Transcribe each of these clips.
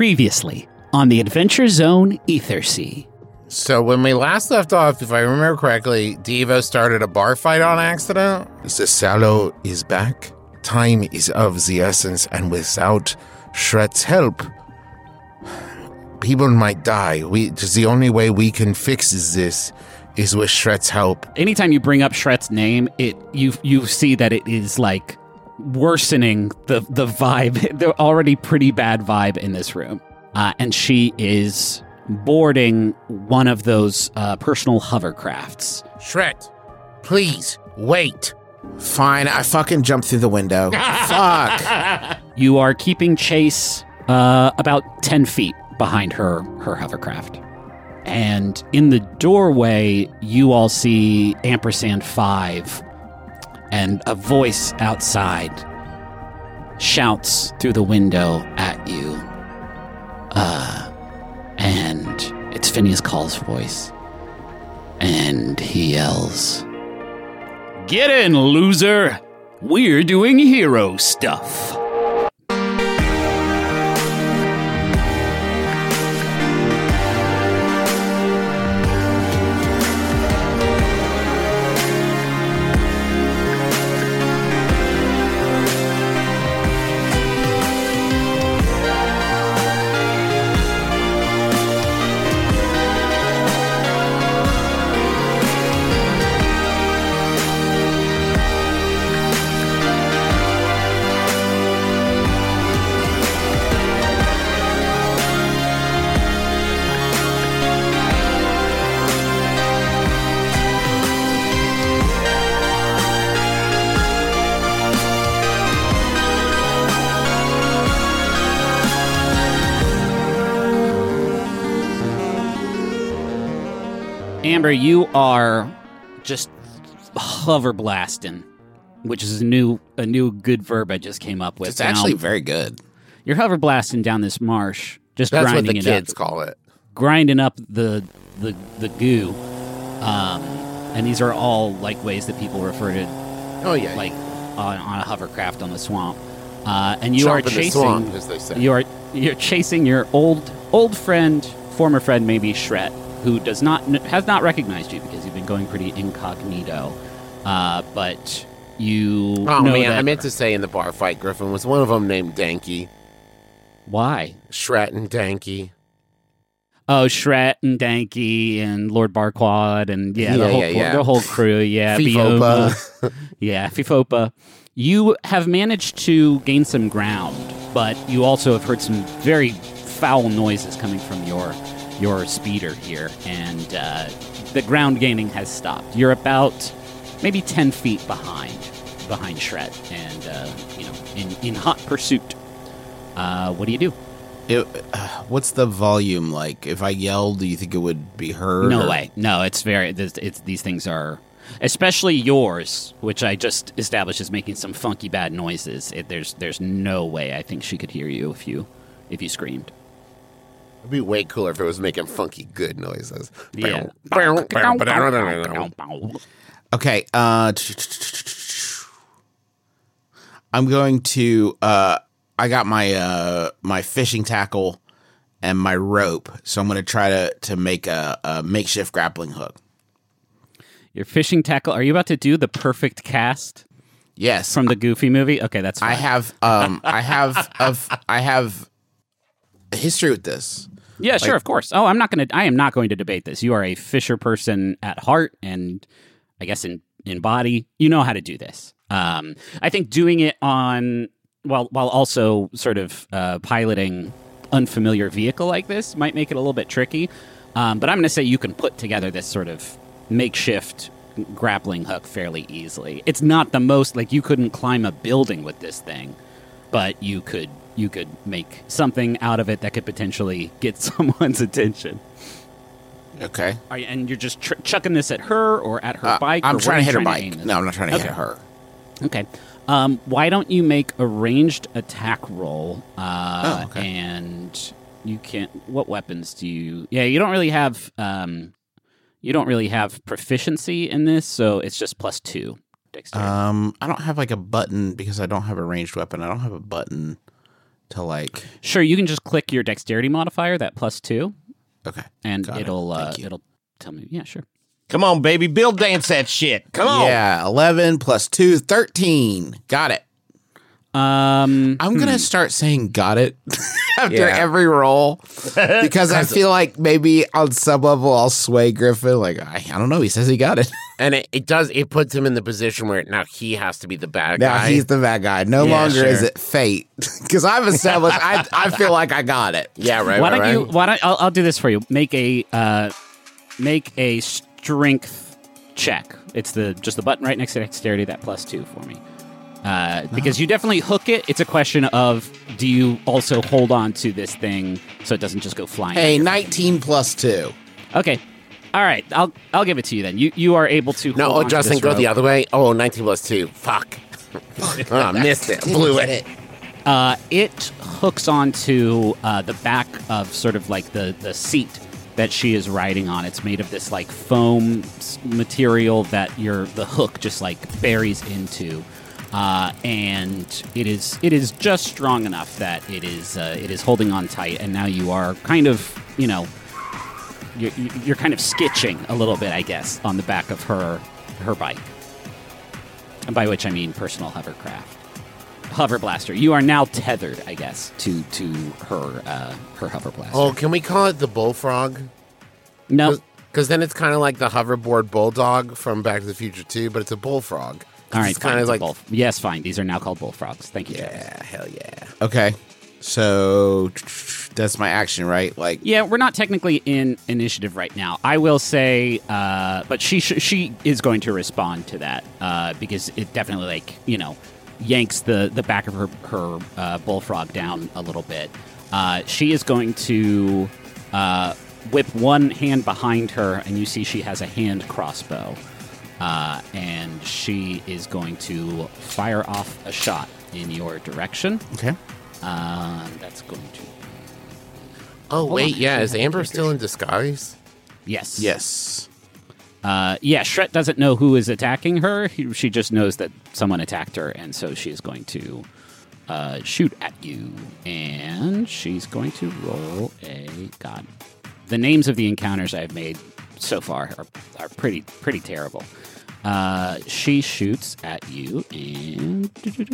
Previously on the Adventure Zone Ethersea. So when we last left off, if I remember correctly, Devo started a bar fight on accident. The Sallow is back. Time is of the essence, and without Shret's help, people might die. Just the only way we can fix this is with Shret's help. Anytime you bring up Shret's name, you see that it is like worsening the vibe, the already pretty bad vibe in this room. And she is boarding one of those personal hovercrafts. Shret, please, wait. Fine, I fucking jumped through the window. Fuck. You are keeping chase about 10 feet behind her hovercraft. And in the doorway, you all see Ampersand 5, and a voice outside shouts through the window at you. And it's Phineas Call's voice. And he yells, "Get in, loser! We're doing hero stuff." Amber, you are just hover blasting, which is a new good verb I just came up with. It's actually very good. You're hover blasting down this marsh, just That's grinding what the it kids up, call it. grinding up the goo. And these are all like ways that people refer to, Oh yeah, like on a hovercraft on the swamp. And you Chomp are in the chasing, swamp, as they say. you're chasing your old friend, former friend maybe, Shret, who has not recognized you because you've been going pretty incognito. But you Oh know man, that, I meant to say in the bar fight, Griffin was one of them named Danky. why? Shret and Danky. Oh, Shret and Danky and Lord Barquad and the whole crew. Yeah, Fifopa. Bioma. Yeah, Fifopa. You have managed to gain some ground, but you also have heard some very foul noises coming from your speeder here, and the ground gaining has stopped. You're about maybe 10 feet behind Shret, and in hot pursuit. What do you do? What's the volume like? If I yelled, do you think it would be heard? No way. No, it's these things are, especially yours, which I just established is making some funky bad noises. There's no way I think she could hear you if you screamed. It'd be way cooler if it was making funky good noises. Yeah. Okay, I'm going to, I got my fishing tackle and my rope, so I'm going to try to make a makeshift grappling hook. Your fishing tackle. Are you about to do the perfect cast? Yes. From the Goofy movie? Okay, that's fine. I have a history with this. Yeah, sure, of course. Oh, I am not going to debate this. You are a fisher person at heart, and I guess in body. You know how to do this. I think doing it on while also sort of piloting unfamiliar vehicle like this might make it a little bit tricky. But I'm going to say you can put together this sort of makeshift grappling hook fairly easily. It's not the most, like, you couldn't climb a building with this thing, but you could make something out of it that could potentially get someone's attention. Okay. And you're just chucking this at her or at her bike? I'm or trying to hit her trying bike. to No, I'm not trying to hit her. Okay. Why don't you make a ranged attack roll? Okay. And you can't. What weapons do you? Yeah, you don't really have. You don't really have proficiency in this, so it's just +2 dexterity. I don't have like a button because I don't have a ranged weapon. I don't have a button to like? Sure, you can just click your dexterity modifier, that +2, Okay, and Got it. it'll Thank you. tell me. Yeah, sure. Come on, baby. Bill dance that shit. Come on. Yeah, 11 + 2, 13. Got it. I'm gonna start saying "got it" after Yeah. every roll because I feel like maybe on some level I'll sway Griffin. Like I don't know. He says he got it. And it puts him in the position where now he has to be the bad Now guy. he's the bad guy. No Yeah, longer is sure. it fate because I've established. I feel like I got it. yeah, right. Why right, don't right. you? Why don't I'll do this for you? Make a strength check. It's just the button right next to dexterity, that +2 for me. Because you definitely hook it. It's a question of, do you also hold on to this thing so it doesn't just go flying? Hey, 19 + 2. Okay. All right. I'll give it to you then. You are able to. No, hold on to Justin, this go rope. the other way. Oh, 19 + 2. Fuck. Oh, missed it. Blew it. It hooks onto the back of sort of like the seat that she is riding on. It's made of this like foam material that the hook just like buries into, and it is just strong enough that it is holding on tight. And now you are kind of you're kind of skitching a little bit, I guess, on the back of her bike, and by which I mean personal hover blaster. You are now tethered, I guess, to her hover blaster. Oh, can we call it the bullfrog? No. Because then it's kind of like the hoverboard bulldog from Back to the Future 2, but it's a bullfrog. All right, it's kind of like yes, fine. These are now called bullfrogs. Thank you. yeah, hell yeah. Okay, so that's my action, right? Like, Yeah, we're not technically in initiative right now. I will say, but she is going to respond to that because it definitely yanks the back of her bullfrog down a little bit. She is going to whip one hand behind her, and you see she has a hand crossbow. And she is going to fire off a shot in your direction. okay, That's going to... Oh, wait, on. yeah. Is Amber still in disguise? Yes. yes. Yeah, Shret doesn't know who is attacking her. She just knows that someone attacked her, and so she is going to shoot at you. And she's going to roll a... God. The names of the encounters I've made so far are pretty terrible. She shoots at you, and...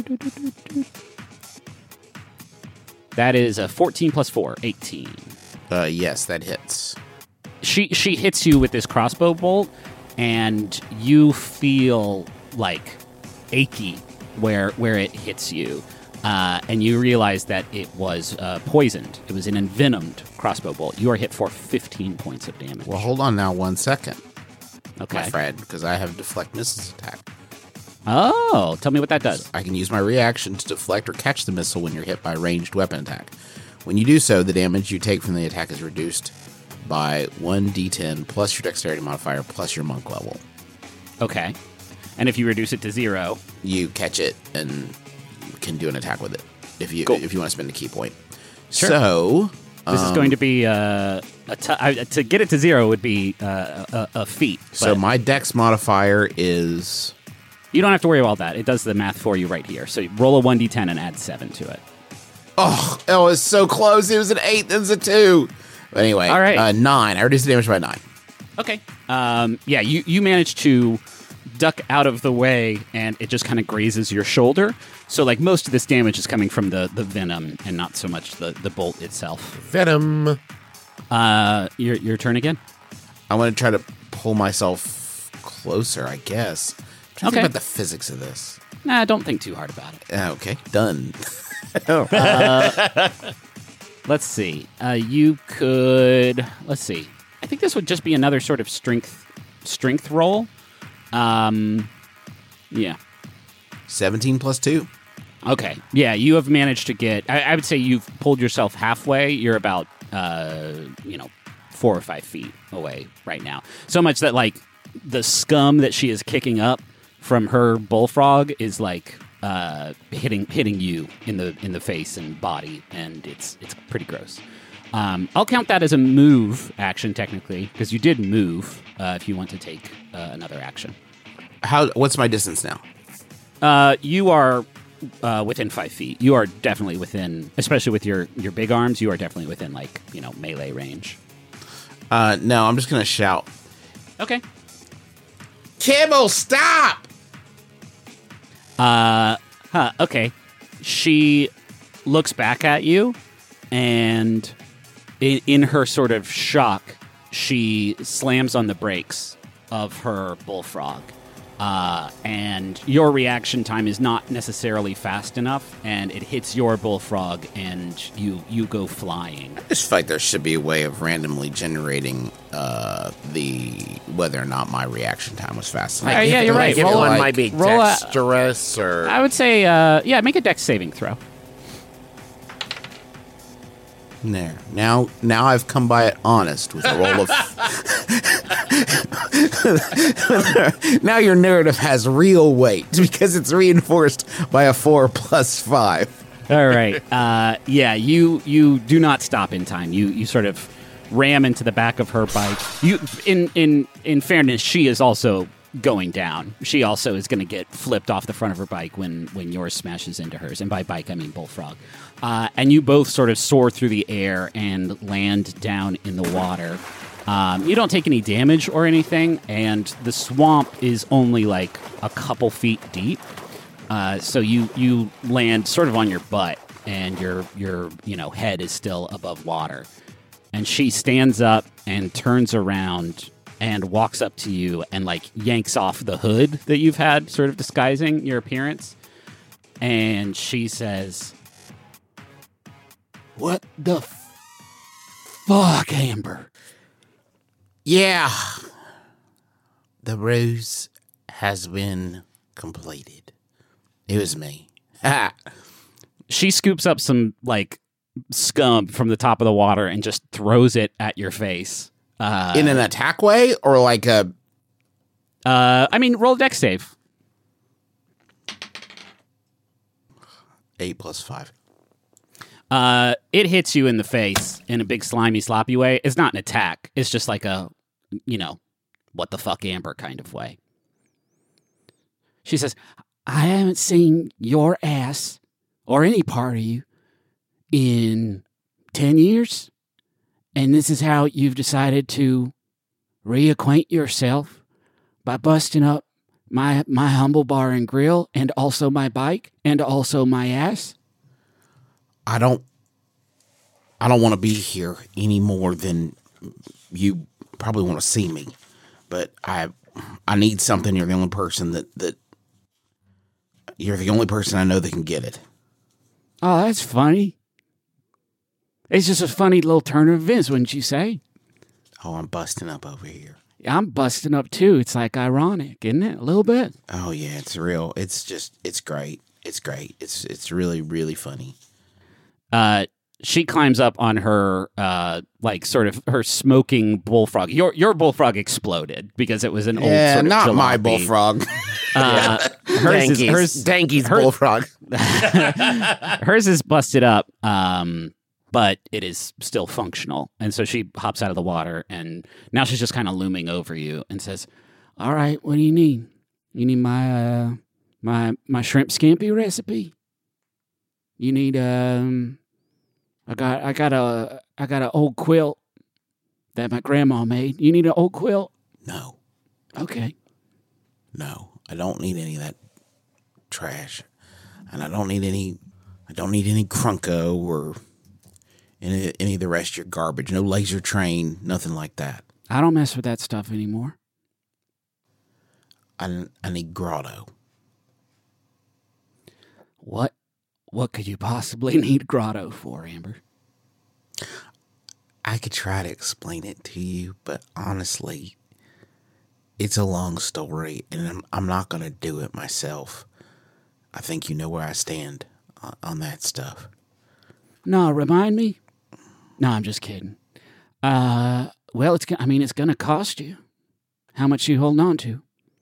That is a 14 + 4, 18. Yes, that hits. She hits you with this crossbow bolt, and you feel like achy where it hits you, and you realize that it was poisoned. It was an envenomed crossbow bolt. You are hit for 15 points of damage. Well, hold on now 1 second, Okay. my friend, because I have deflect missiles attack. Oh, tell me what that does. I can use my reaction to deflect or catch the missile when you're hit by a ranged weapon attack. When you do so, the damage you take from the attack is reduced by 1d10 plus your dexterity modifier plus your monk level. Okay. And if you reduce it to 0, You catch it and can do an attack with it if you Cool. if you want to spend a key point. Sure. So this is going to be to get it to 0 would be a feat. so but my dex modifier is you don't have to worry about that. It does the math for you right here. So you roll a 1d10 and add 7 to it. oh, it was so close. It was an 8, then it's a 2. But anyway, All right. 9. I reduced the damage by 9. Okay. Yeah, you manage to duck out of the way, and it just kind of grazes your shoulder. So, like, most of this damage is coming from the venom and not so much the bolt itself. Venom. Your turn again? I want to try to pull myself closer, I guess. I'm trying to Okay. think about the physics of this. Nah, don't think too hard about it. Okay, done. Let's see. You could... Let's see. I think this would just be another sort of strength roll. Yeah. 17 plus 2. Okay. Yeah, you have managed to get... I would say you've pulled yourself halfway. You're about, 4 or 5 feet away right now. So much that, like, the scum that she is kicking up from her bullfrog is, like, hitting you in the face and body, and it's pretty gross. I'll count that as a move action, technically, because you did move if you want to take another action. What's my distance now? You are within 5 feet. You are definitely within, especially with your big arms. You are definitely within melee range. No, I'm just gonna shout. Okay. Kibble, stop! Okay. She looks back at you, and in her sort of shock, she slams on the brakes of her bullfrog. And your reaction time is not necessarily fast enough, and it hits your bullfrog, and you go flying. I just feel like there should be a way of randomly generating whether or not my reaction time was fast enough. Yeah, you're right. Roll Roll might be roll a- dexterous or... I would say, make a dex saving throw. There. Now I've come by it honest with a roll of... Now your narrative has real weight because it's reinforced by a 4 plus 5. All right. Yeah, you do not stop in time. You sort of ram into the back of her bike. You, in fairness, she is also going down. She also is going to get flipped off the front of her bike when yours smashes into hers. And by bike, I mean bullfrog. And you both sort of soar through the air and land down in the water. You don't take any damage or anything, and the swamp is only like a couple feet deep. So you land sort of on your butt, and your head is still above water. And she stands up and turns around and walks up to you and yanks off the hood that you've had sort of disguising your appearance. And she says, "What the fuck, Amber?" Yeah. The ruse has been completed. It was me. She scoops up some scum from the top of the water and just throws it at your face. In an attack way or like a... roll a dex save. 8 plus 5. It hits you in the face in a big slimy, sloppy way. It's not an attack. It's just like a, what the fuck, Amber kind of way. She says, "I haven't seen your ass or any part of you in 10 years. And this is how you've decided to reacquaint yourself by busting up my humble bar and grill and also my bike and also my ass." I don't want to be here any more than you probably want to see me. But I need something. You're the only person that you're the only person I know that can get it. Oh, that's funny. It's just a funny little turn of events, wouldn't you say? Oh, I'm busting up over here. I'm busting up too. It's ironic, isn't it? A little bit. Oh yeah, it's real. It's great. It's great. It's really, really funny. She climbs up on her, sort of her smoking bullfrog. Your bullfrog exploded because it was an old sort of not my jalopy. bullfrog. Danky's bullfrog. Hers is busted up, but it is still functional. And so she hops out of the water, and now she's just kind of looming over you and says, "All right, what do you need? You need my my shrimp scampi recipe? You need I got an old quilt that my grandma made. You need an old quilt?" No. Okay. No, I don't need any of that trash, and I don't need any Crunko or any of the rest of your garbage. No laser train, nothing like that. I don't mess with that stuff anymore. I need Grotto. What could you possibly need Grotto for, Amber? I could try to explain it to you, but honestly, it's a long story, and I'm not going to do it myself. I think you know where I stand on that stuff. No, remind me? No, I'm just kidding. Well, it's going to cost you. How much you holding on to?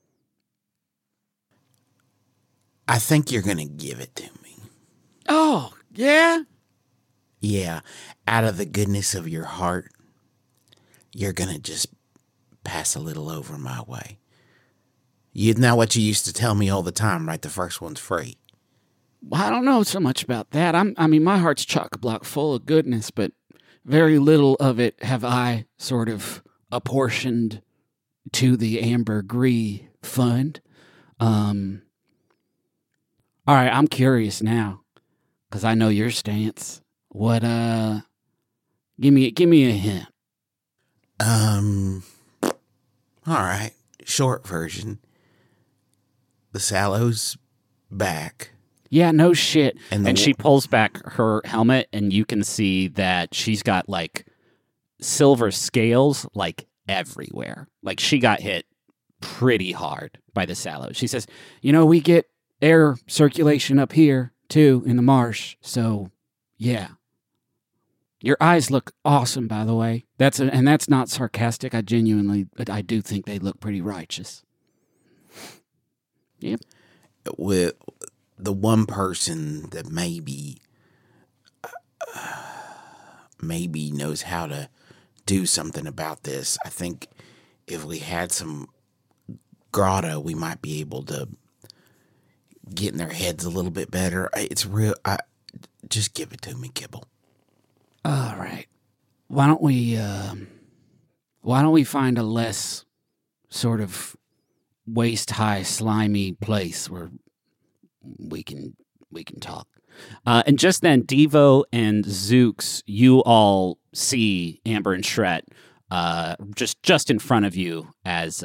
I think you're going to give it to me. Oh, yeah? Yeah, out of the goodness of your heart, you're going to just pass a little over my way. You know what you used to tell me all the time, right? The first one's free. I don't know so much about that. I mean, my heart's chock-a-block full of goodness, but very little of it have I sort of apportioned to the Ambergris Fund. All right, I'm curious now, because I know your stance. What, give me a hint. All right. Short version. The Sallow's back. Yeah, no shit. And She pulls back her helmet, and you can see that she's got, like, silver scales, like, everywhere. Like, she got hit pretty hard by the Sallow. She says, we get air circulation up here, too, in the marsh, so, yeah. Your eyes look awesome, by the way. That's not sarcastic. I do think they look pretty righteous. Yep. With the one person that maybe knows how to do something about this, I think if we had some grotto, we might be able to get in their heads a little bit better. It's real. Just give it to me, Kibble. All right. Why don't we find a less sort of waist-high, slimy place where we can talk. And just then, Devo and Zooks, you all see Amber and Shret just in front of you as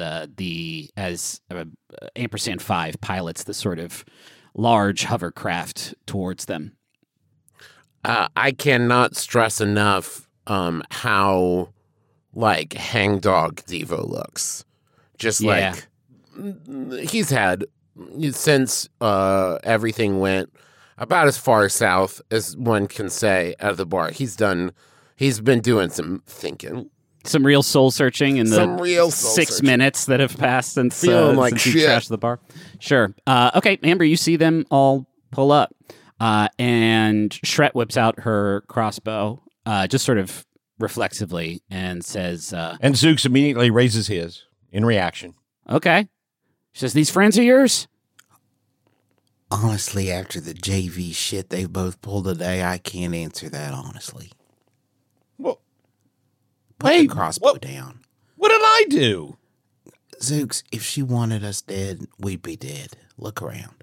Ampersand 5 pilots the sort of large hovercraft towards them. I cannot stress enough how like hangdog Devo looks. Just like he's had since everything went about as far south as one can say out of the bar. He's been doing some thinking. Some real soul searching in the 6 minutes that have passed since he trashed the bar. Sure. Okay, Amber, you see them all pull up. And Shret whips out her crossbow, just sort of reflexively, and says... and Zooks immediately raises his in reaction. Okay. She says, these friends of yours? Honestly, after the JV shit they've both pulled today, I can't answer that honestly. Well, Put the crossbow down. What did I do? Zooks, if she wanted us dead, we'd be dead. Look around.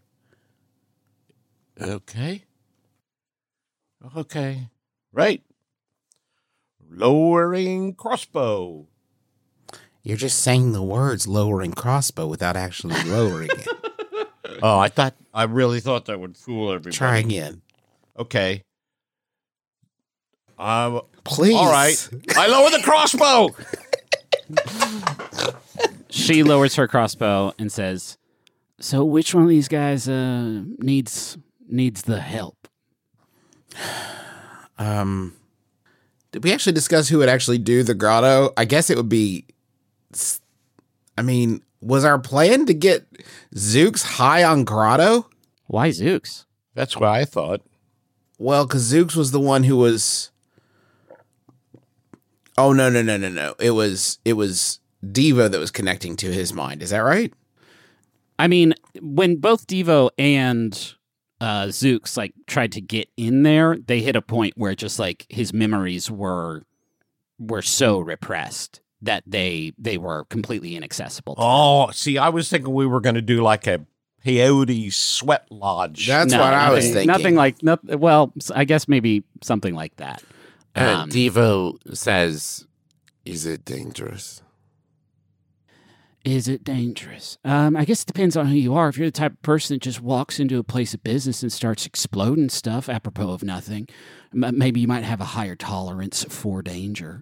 Okay. Right. Lowering crossbow. You're just saying the words lowering crossbow without actually lowering it. Oh, I really thought that would fool everybody. Try again. Okay. Please. All right. I lower the crossbow. She lowers her crossbow and says, so which one of these guys needs the help? Did we actually discuss who would actually do the grotto? I guess it would be... I mean, was our plan to get Zooks high on grotto? Why Zooks? That's what I thought. Well, because Zooks was the one who was... Oh, no. It was Devo that was connecting to his mind. Is that right? I mean, when both Devo and Zooks like tried to get in there, they hit a point where just like his memories were so repressed that they were completely inaccessible. Oh, see, I was thinking we were going to do like a peyote sweat lodge. That's what I was thinking. Nothing like, well, I guess maybe something like that. Devo says, is it dangerous? Is it dangerous? I guess it depends on who you are. If you're the type of person that just walks into a place of business and starts exploding stuff apropos of nothing, maybe you might have a higher tolerance for danger.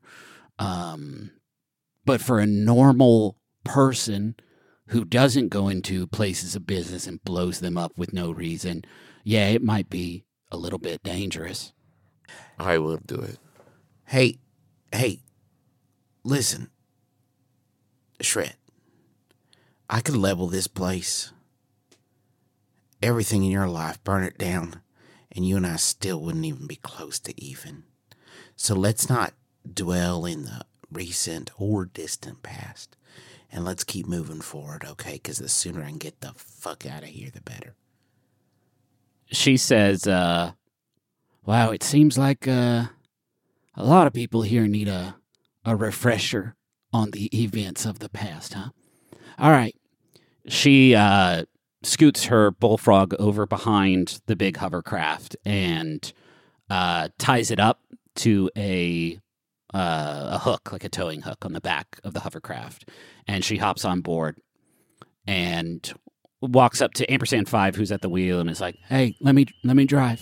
But for a normal person who doesn't go into places of business and blows them up with no reason, yeah, it might be a little bit dangerous. I will do it. Hey, listen. Shret. I could level this place. Everything in your life, burn it down, and you and I still wouldn't even be close to even. So let's not dwell in the recent or distant past, and let's keep moving forward, okay? Because the sooner I can get the fuck out of here, the better. she says, wow, it seems like a lot of people here need a refresher on the events of the past, huh? All right. She scoots her bullfrog over behind the big hovercraft and ties it up to a hook, like a towing hook on the back of the hovercraft. And she hops on board and walks up to Ampersand 5, who's at the wheel, and is like, hey, let me drive.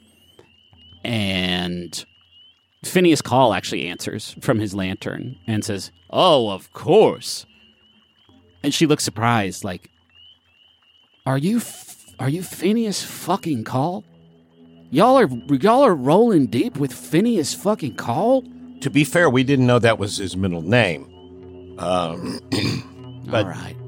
And Phineas Call actually answers from his lantern and says, oh, of course. And she looks surprised, like, are you Phineas fucking Call? Y'all are rolling deep with Phineas fucking Call? To be fair, we didn't know that was his middle name. But all right.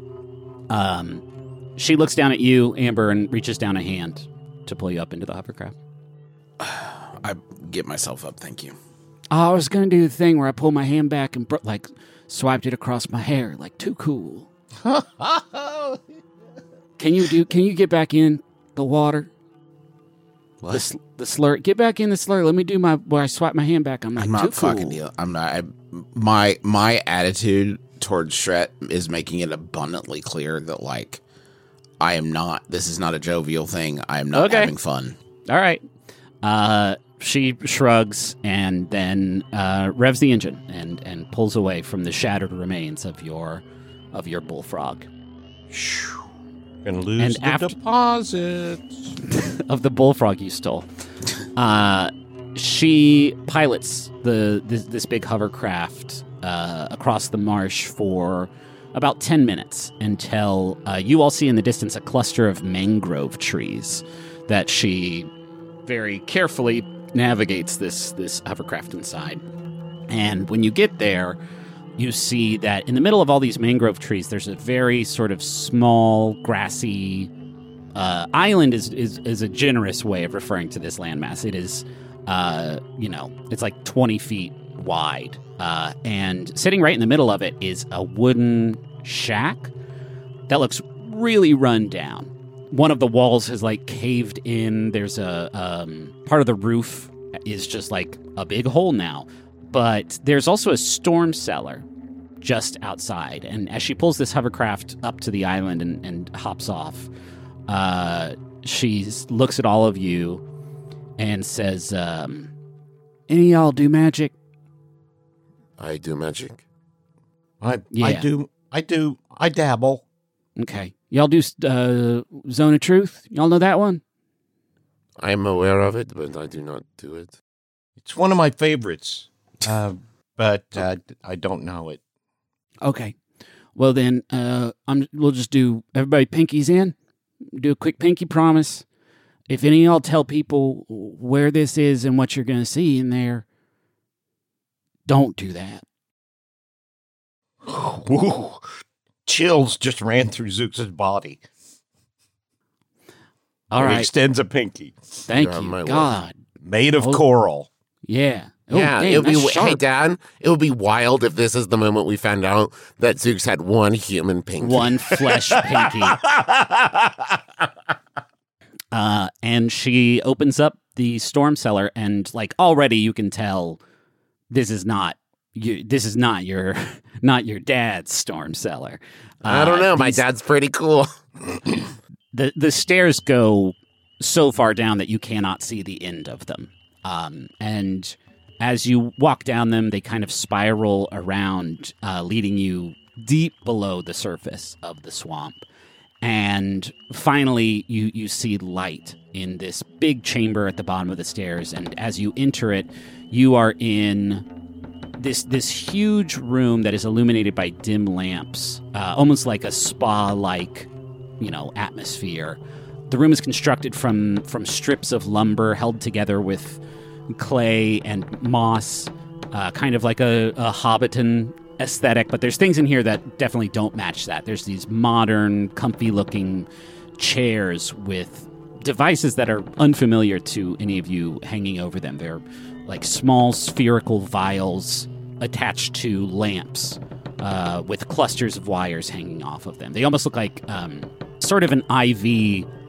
She looks down at you, Amber, and reaches down a hand to pull you up into the hovercraft. I get myself up, thank you. Oh, I was going to do the thing where I pull my hand back and, swiped it across my hair. Like, too cool. Can you get back in the water? What? The slur. Get back in the slur. Let me do where I swipe my hand back. I'm like, I'm not too cool. fucking deal. I'm not. My attitude towards Shret is making it abundantly clear that, like, I am not. This is not a jovial thing. I am not having fun. All right. She shrugs and then revs the engine and pulls away from the shattered remains of your bullfrog. Gonna lose the deposit of the bullfrog you stole. She pilots this big hovercraft across the marsh for about 10 minutes until you all see in the distance a cluster of mangrove trees that she very carefully navigates this hovercraft inside. And when you get there, you see that in the middle of all these mangrove trees, there's a very sort of small, grassy island. Is a generous way of referring to this landmass. It is, it's like 20 feet wide. And sitting right in the middle of it is a wooden shack that looks really run down. One of the walls has like caved in. There's a part of the roof is just like a big hole now. But there's also a storm cellar just outside. And as she pulls this hovercraft up to the island and hops off, she looks at all of you and says, any of y'all do magic? I do magic. I dabble. Okay. Y'all do Zone of Truth? Y'all know that one? I am aware of it, but I do not do it. It's one of my favorites, but I don't know it. Okay. Well, then we'll just do everybody pinkies in. Do a quick pinky promise. If any of y'all tell people where this is and what you're going to see in there, don't do that. Ooh, chills just ran through Zooks' body. All right. He extends a pinky. Thank you, God. Made of coral. Yeah. Yeah, damn, it would be. that's sharp. Hey, Dad, it would be wild if this is the moment we found out that Zooks had one human pinky. One flesh pinky. And she opens up the storm cellar, and like already you can tell this is not your dad's storm cellar. I don't know. My dad's pretty cool. The stairs go so far down that you cannot see the end of them. And as you walk down them, they kind of spiral around, leading you deep below the surface of the swamp. And finally, you see light in this big chamber at the bottom of the stairs. And as you enter it, you are in this huge room that is illuminated by dim lamps, almost like a spa-like, atmosphere. The room is constructed from strips of lumber held together with clay and moss, kind of like a Hobbiton aesthetic, but there's things in here that definitely don't match that. There's these modern, comfy-looking chairs with devices that are unfamiliar to any of you hanging over them. They're like small spherical vials attached to lamps with clusters of wires hanging off of them. They almost look like sort of an IV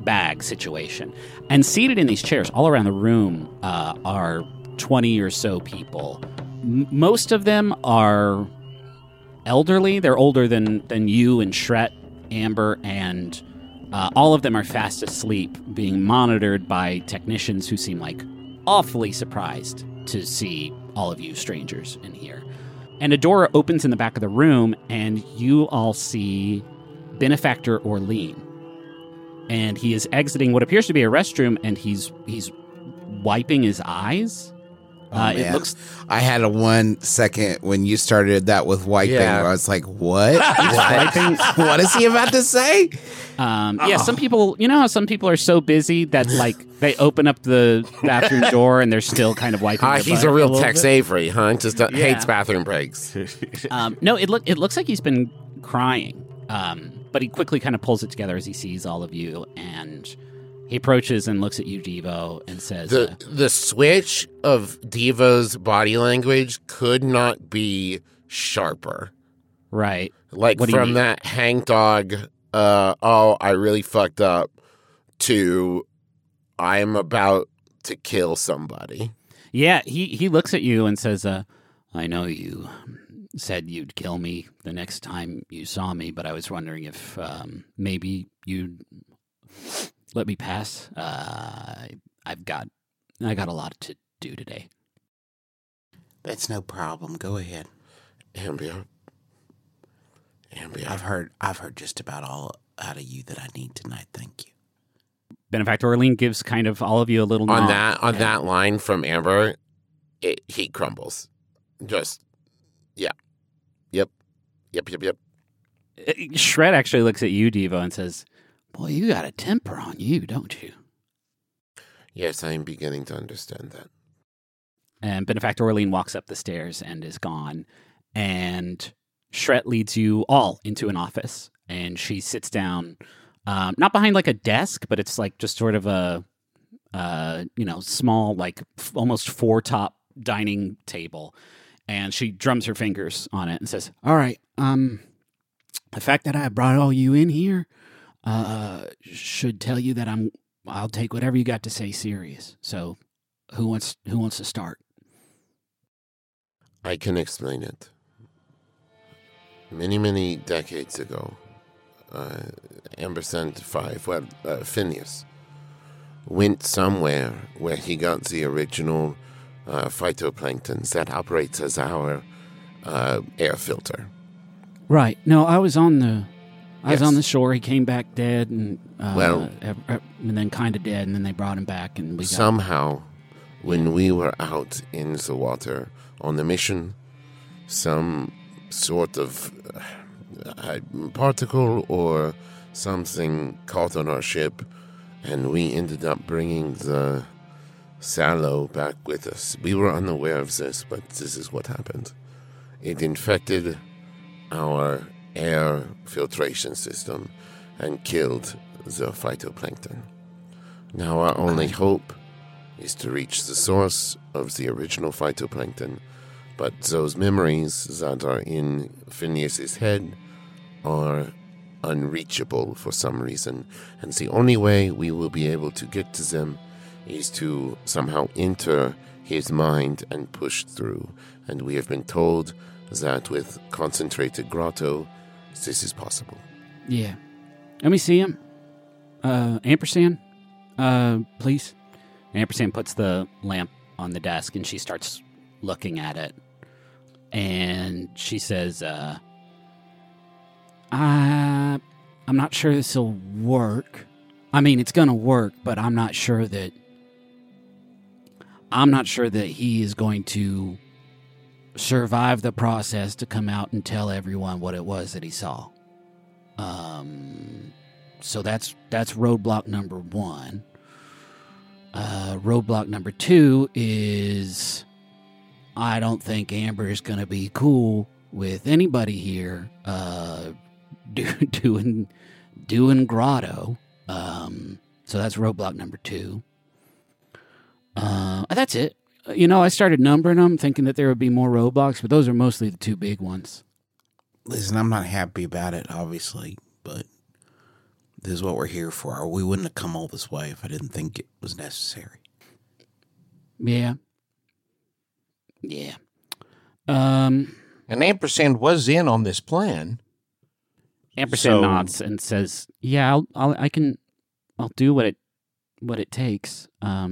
bag situation. And seated in these chairs all around the room are 20 or so people. Most of them are elderly. They're older than you and Shret, Amber, and all of them are fast asleep, being monitored by technicians who seem like awfully surprised to see all of you strangers in here. And a door opens in the back of the room, and you all see Benefactor Orlean. And he is exiting what appears to be a restroom, and he's wiping his eyes. It looks. I had a 1 second when you started that with wiping. Yeah. Where I was like, "What? What is he about to say?" Some people. You know how some people are so busy that like they open up the bathroom door and they're still kind of wiping. Their He's butt a real little Tex bit. Avery, huh? Just hates bathroom breaks. No, it looks like he's been crying. But he quickly kind of pulls it together as he sees all of you, and he approaches and looks at you, Devo, and says, The switch of Devo's body language could not be sharper. right. Like What do you from mean? that hangdog, I really fucked up, to I'm about to kill somebody. Yeah, he looks at you and says, I know you said you'd kill me the next time you saw me, but I was wondering if maybe you'd let me pass. I've got a lot to do today. That's no problem. Go ahead. Ambia. I've heard just about all out of you that I need tonight. Thank you. Benefactor Orlean gives kind of all of you a little nod. that line from Amber, he crumbles. Just, yeah. Yep. Shred actually looks at you, Devo, and says, "Boy, you got a temper on you, don't you?" Yes, I am beginning to understand that. And Benefactor Orlean walks up the stairs and is gone. And Shret leads you all into an office. And she sits down, not behind like a desk, but it's like just sort of a, small, like almost 4-top dining table. And she drums her fingers on it and says, "All right, the fact that I brought all you in here should tell you that I'll take whatever you got to say serious. So who wants to start?" I can explain it. Many, many decades ago, Ampersand 5, Phineas, went somewhere where he got the original phytoplanktons that operates as our air filter. Right. No, I was on the Yes. on the shore. He came back dead, and Well- and then kind of dead, and then they brought him back, and we got Somehow, when we were out in the water on the mission, some sort of particle or something caught on our ship, and we ended up bringing the Sallow back with us. We were unaware of this, but this is what happened. It infected our air filtration system and killed the phytoplankton. Now our only hope is to reach the source of the original phytoplankton, but those memories that are in Phineas's head are unreachable for some reason, and the only way we will be able to get to them is to somehow enter his mind and push through, and we have been told that with concentrated grotto, this is possible. Yeah. Let me see him. Ampersand, please. Ampersand puts the lamp on the desk, and she starts looking at it. And she says, I'm not sure this will work. I mean, it's going to work, but I'm not sure that he is going to survive the process to come out and tell everyone what it was that he saw. So that's roadblock number 1. Roadblock number 2 is I don't think Amber is going to be cool with anybody here doing grotto. So that's roadblock number 2. That's it. I started numbering them, thinking that there would be more roadblocks, but those are mostly the 2 big ones. Listen, I'm not happy about it, obviously, but This is what we're here for. Or we wouldn't have come all this way if I didn't think it was necessary. Yeah. Yeah. And Ampersand was in on this plan. Ampersand nods and says, "Yeah, I'll do what it takes."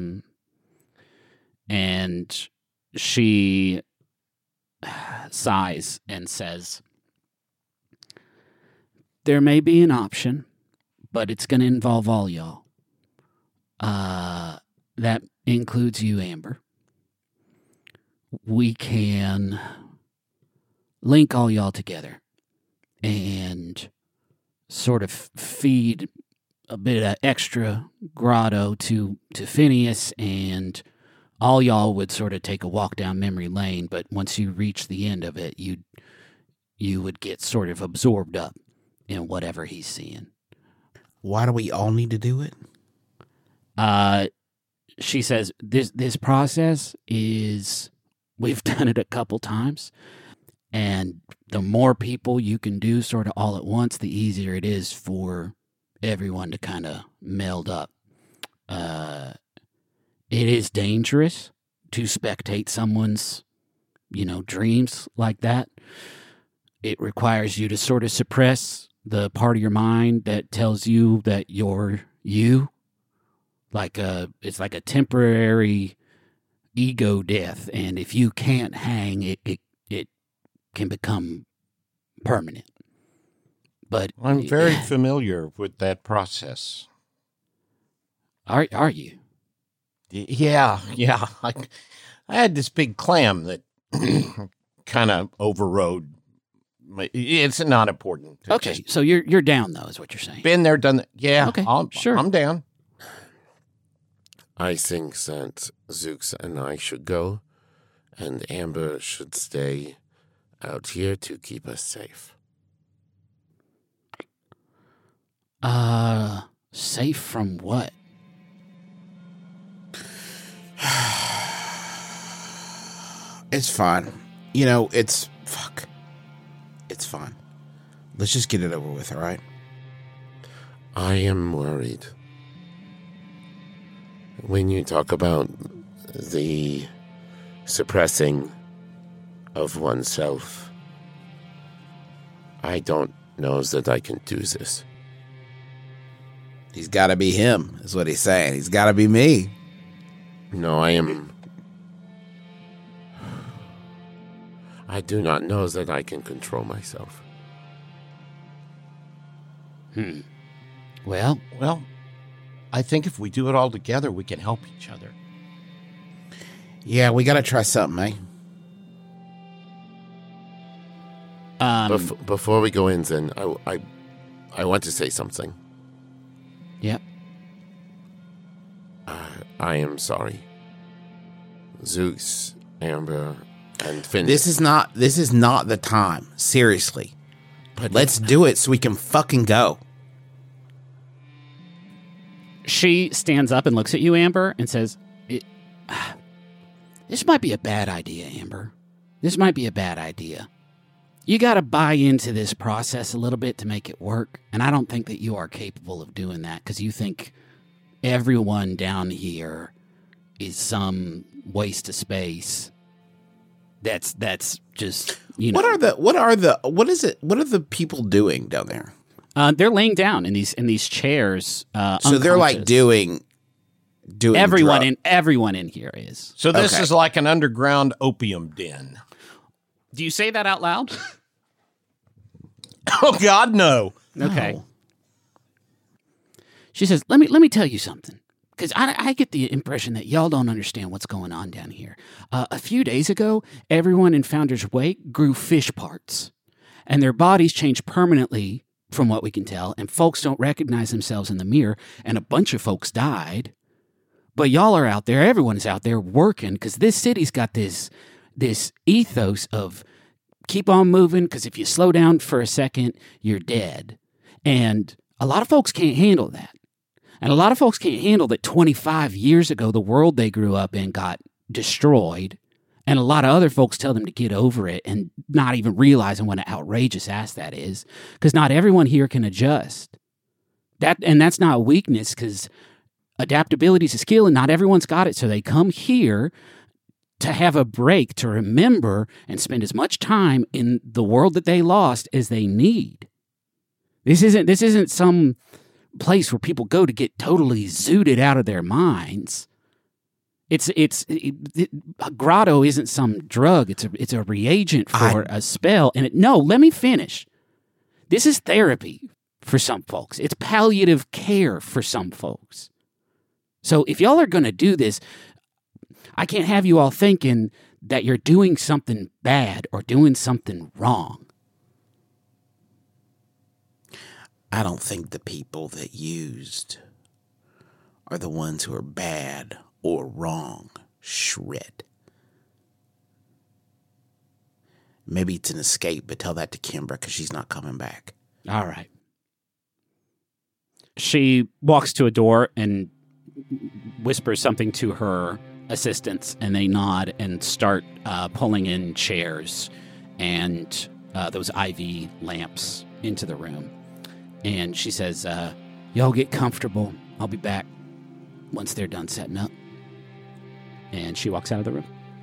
And she sighs and says, "There may be an option, but it's going to involve all y'all. That includes you, Amber. We can link all y'all together and sort of feed a bit of extra grotto to Phineas, and all y'all would sort of take a walk down memory lane, but once you reach the end of it, you would get sort of absorbed up in whatever he's seeing." Why do we all need to do it? She says, this process is, we've done it a couple times, and the more people you can do sort of all at once, the easier it is for everyone to kind of meld up. It is dangerous to spectate someone's, dreams like that. It requires you to sort of suppress the part of your mind that tells you that you're you. It's like a temporary ego death, and if you can't hang, it can become permanent. But I'm very familiar with that process. Are you? Yeah. I had this big clam that kind of overrode. It's not important. Okay, so you're down though, is what you're saying. Been there, done that. Yeah. Okay, sure. I'm down. I think that Zooks and I should go, and Amber should stay out here to keep us safe. Safe from what? It's fine. It's fine. Let's just get it over with, all right? I am worried. When you talk about the suppressing of oneself, I don't know that I can do this. He's got to be him, is what he's saying. He's got to be me. No, I do not know that I can control myself. Well, I think if we do it all together, we can help each other. Yeah, we got to try something, Before we go in, then, I want to say something. Yep. I am sorry. Zooks, Amber, and Finn. This is not the time. Seriously. But let's do it so we can fucking go. She stands up and looks at you, Amber, and says, "This might be a bad idea, Amber. This might be a bad idea. You got to buy into this process a little bit to make it work, and I don't think that you are capable of doing that because you think everyone down here is some waste of space. That's just, What are the people doing down there? They're laying down in these chairs. So they're like doing everyone in here is. So this is like an underground opium den. Do you say that out loud? Oh God, no. Okay. No. She says, let me tell you something. Because I get the impression that y'all don't understand what's going on down here. A few days ago, everyone in Founder's Wake grew fish parts. And their bodies changed permanently, from what we can tell. And folks don't recognize themselves in the mirror. And a bunch of folks died. But y'all are out there, everyone's out there working. Because this city's got this ethos of keep on moving. Because if you slow down for a second, you're dead. And a lot of folks can't handle that. And a lot of folks can't handle that 25 years ago, the world they grew up in got destroyed. And a lot of other folks tell them to get over it and not even realizing what an outrageous ass that is. Because not everyone here can adjust. That's not weakness, because adaptability is a skill and not everyone's got it. So they come here to have a break, to remember and spend as much time in the world that they lost as they need. This isn't some place where people go to get totally zooted out of their minds. A grotto isn't some drug. It's a reagent for a spell. And let me finish. This is therapy for some folks. It's palliative care for some folks. So if y'all are going to do this, I can't have you all thinking that you're doing something bad or doing something wrong. I don't think the people that used are the ones who are bad or wrong, Shred. Maybe it's an escape, but tell that to Kimbra because she's not coming back. All right. She walks to a door and whispers something to her assistants, and they nod and start pulling in chairs and those IV lamps into the room. And she says, y'all get comfortable. I'll be back once they're done setting up. And she walks out of the room.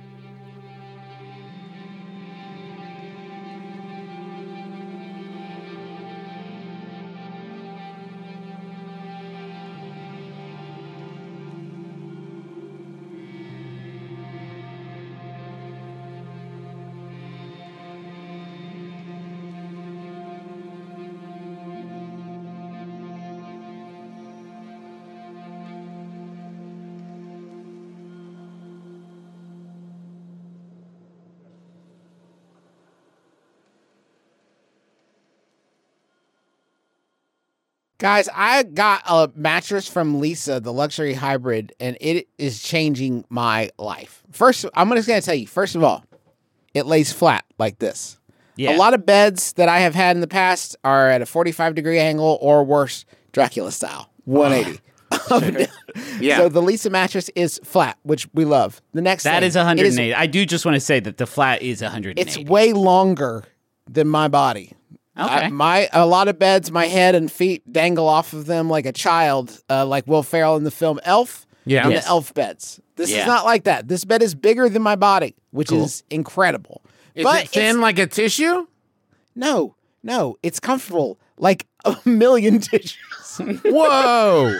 Guys, I got a mattress from Leesa, the luxury hybrid, and it is changing my life. First, I'm just going to tell you, first of all, it lays flat like this. Yeah. A lot of beds that I have had in the past are at a 45-degree angle or worse, Dracula style, 180. Yeah. So the Leesa mattress is flat, which we love. The next That thing, is 180. I do just want to say that the flat is 180. it's way longer than my body. Okay. A lot of beds, my head and feet dangle off of them like a child, like Will Ferrell in the film Elf. Yeah. In Yes. the Elf beds. This Yeah. is not like that. This bed is bigger than my body, which is incredible. Is but it thin like a tissue? No, it's comfortable like a million tissues. Whoa.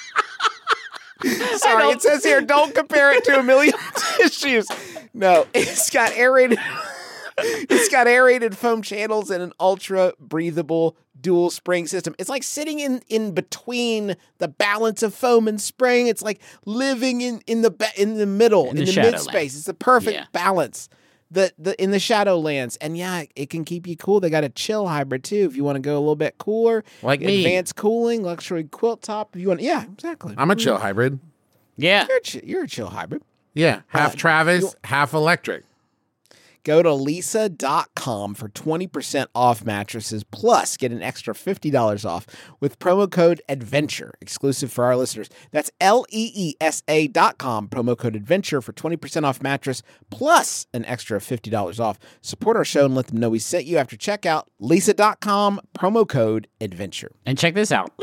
Sorry, it says here, don't compare it to a million tissues. No, it's got aerated. It's got aerated foam channels and an ultra breathable dual spring system. It's like sitting in between the balance of foam and spring. It's like living in the middle, in the mid space. It's the perfect balance. In the Shadowlands. And yeah, it can keep you cool. They got a chill hybrid too if you want to go a little bit cooler. Like me. Advanced cooling, luxury quilt top if you want. Yeah, exactly. I'm a chill hybrid. Yeah. You're a chill hybrid. Yeah. Half Travis, half electric. Go to Leesa.com for 20% off mattresses, plus get an extra $50 off with promo code ADVENTURE, exclusive for our listeners. That's LEESA.com, promo code ADVENTURE for 20% off mattress, plus an extra $50 off. Support our show and let them know we sent you after checkout. Leesa.com, promo code ADVENTURE. And check this out.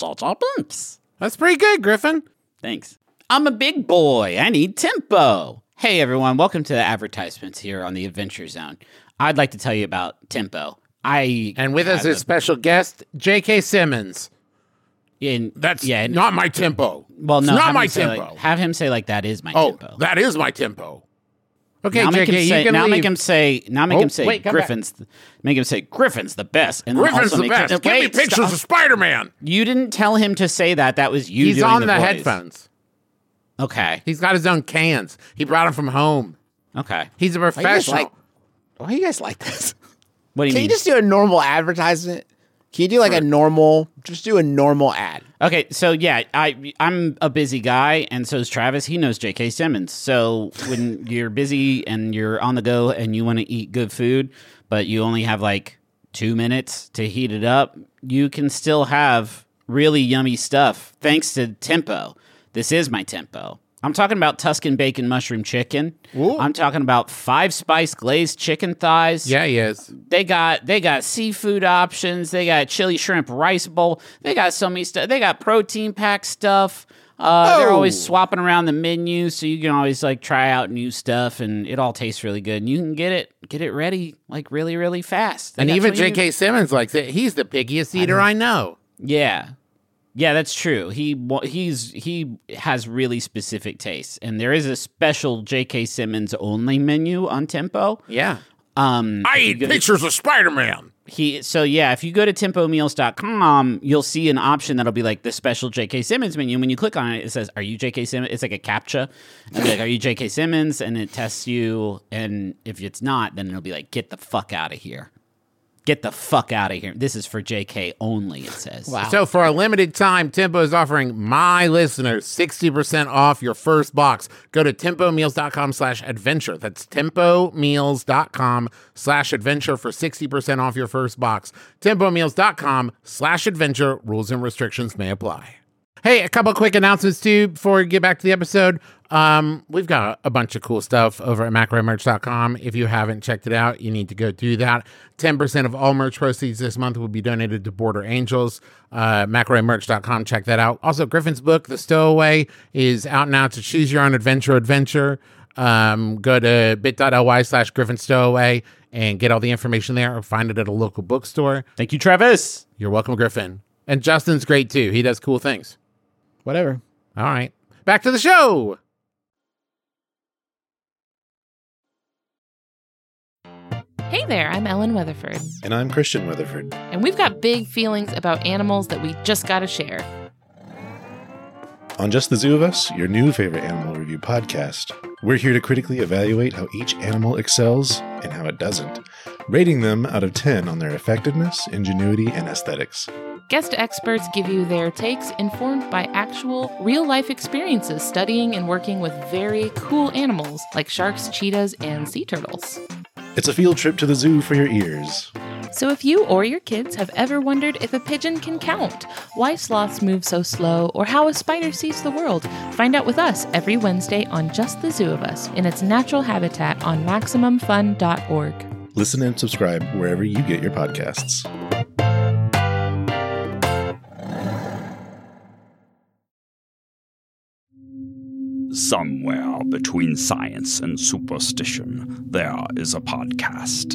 That's pretty good, Griffin. Thanks. I'm a big boy. I need tempo. Hey, everyone. Welcome to the advertisements here on the Adventure Zone. I'd like to tell you about Tempo. And with us is special guest, J.K. Simmons. Not my tempo. Well, no. It's not my tempo. Have him say, that is my tempo. That is my tempo. Okay, now J.K., you can leave. Make him say Griffin's the best. And Griffin's the best. Give me pictures of Spider-Man. You didn't tell him to say that. That was you He's doing on the the voice. headphones. Okay. He's got his own cans. He brought them from home. Okay. He's a professional. Why you guys like this? What do you Can mean? you just do a normal advertisement? Can you do a normal ad? Okay, so yeah, I'm a busy guy, and so is Travis. He knows J.K. Simmons. So when you're busy and you're on the go and you want to eat good food, but you only have 2 minutes to heat it up, you can still have really yummy stuff thanks to Tempo. This is my tempo. I'm talking about Tuscan bacon mushroom chicken. Ooh. I'm talking about 5-spice glazed chicken thighs. Yeah, he is. They got seafood options. They got chili shrimp rice bowl. They got so many stuff. They got protein pack stuff. They're always swapping around the menu, so you can always like try out new stuff, and it all tastes really good. And you can get it ready like really, really fast. They And got even 20 J.K. Simmons likes it. He's the pickiest eater I know. Yeah. Yeah, that's true. He has really specific tastes, and there is a special J.K. Simmons only menu on Tempo. Yeah. I eat pictures of Spider-Man. If you go to tempomeals.com, you'll see an option that'll be like the special J.K. Simmons menu. And when you click on it, it says, "Are you J.K. Simmons?" It's like a CAPTCHA. And like, "Are you J.K. Simmons?" And it tests you. And if it's not, then it'll be like, "Get the fuck out of here. Get the fuck out of here. This is for JK only," it says. Wow. So for a limited time, Tempo is offering my listeners 60% off your first box. Go to tempomeals.com/adventure. That's tempomeals.com/adventure for 60% off your first box. tempomeals.com/adventure. Rules and restrictions may apply. Hey, a couple quick announcements too before we get back to the episode. We've got a bunch of cool stuff over at macromerch.com. If you haven't checked it out, you need to go do that. 10% of all merch proceeds this month will be donated to Border Angels. Macromerch.com, check that out. Also, Griffin's book, The Stowaway, is out now to choose your own adventure. Go to bit.ly/GriffinStowaway and get all the information there, or find it at a local bookstore. Thank you, Travis. You're welcome, Griffin. And Justin's great too. He does cool things. Whatever. All right. Back to the show. Hey there, I'm Ellen Weatherford, And I'm Christian Weatherford. and we've got big feelings about animals that we just gotta share. On Just the Zoo of Us, your new favorite animal review podcast, we're here to critically evaluate how each animal excels and how it doesn't, rating them out of 10 on their effectiveness, ingenuity, and aesthetics. Guest experts give you their takes informed by actual, real-life experiences studying and working with very cool animals like sharks, cheetahs, and sea turtles. It's a field trip to the zoo for your ears. So if you or your kids have ever wondered if a pigeon can count, why sloths move so slow, or how a spider sees the world, find out with us every Wednesday on Just the Zoo of Us in its natural habitat on MaximumFun.org. Listen and subscribe wherever you get your podcasts. Somewhere between science and superstition, there is a podcast.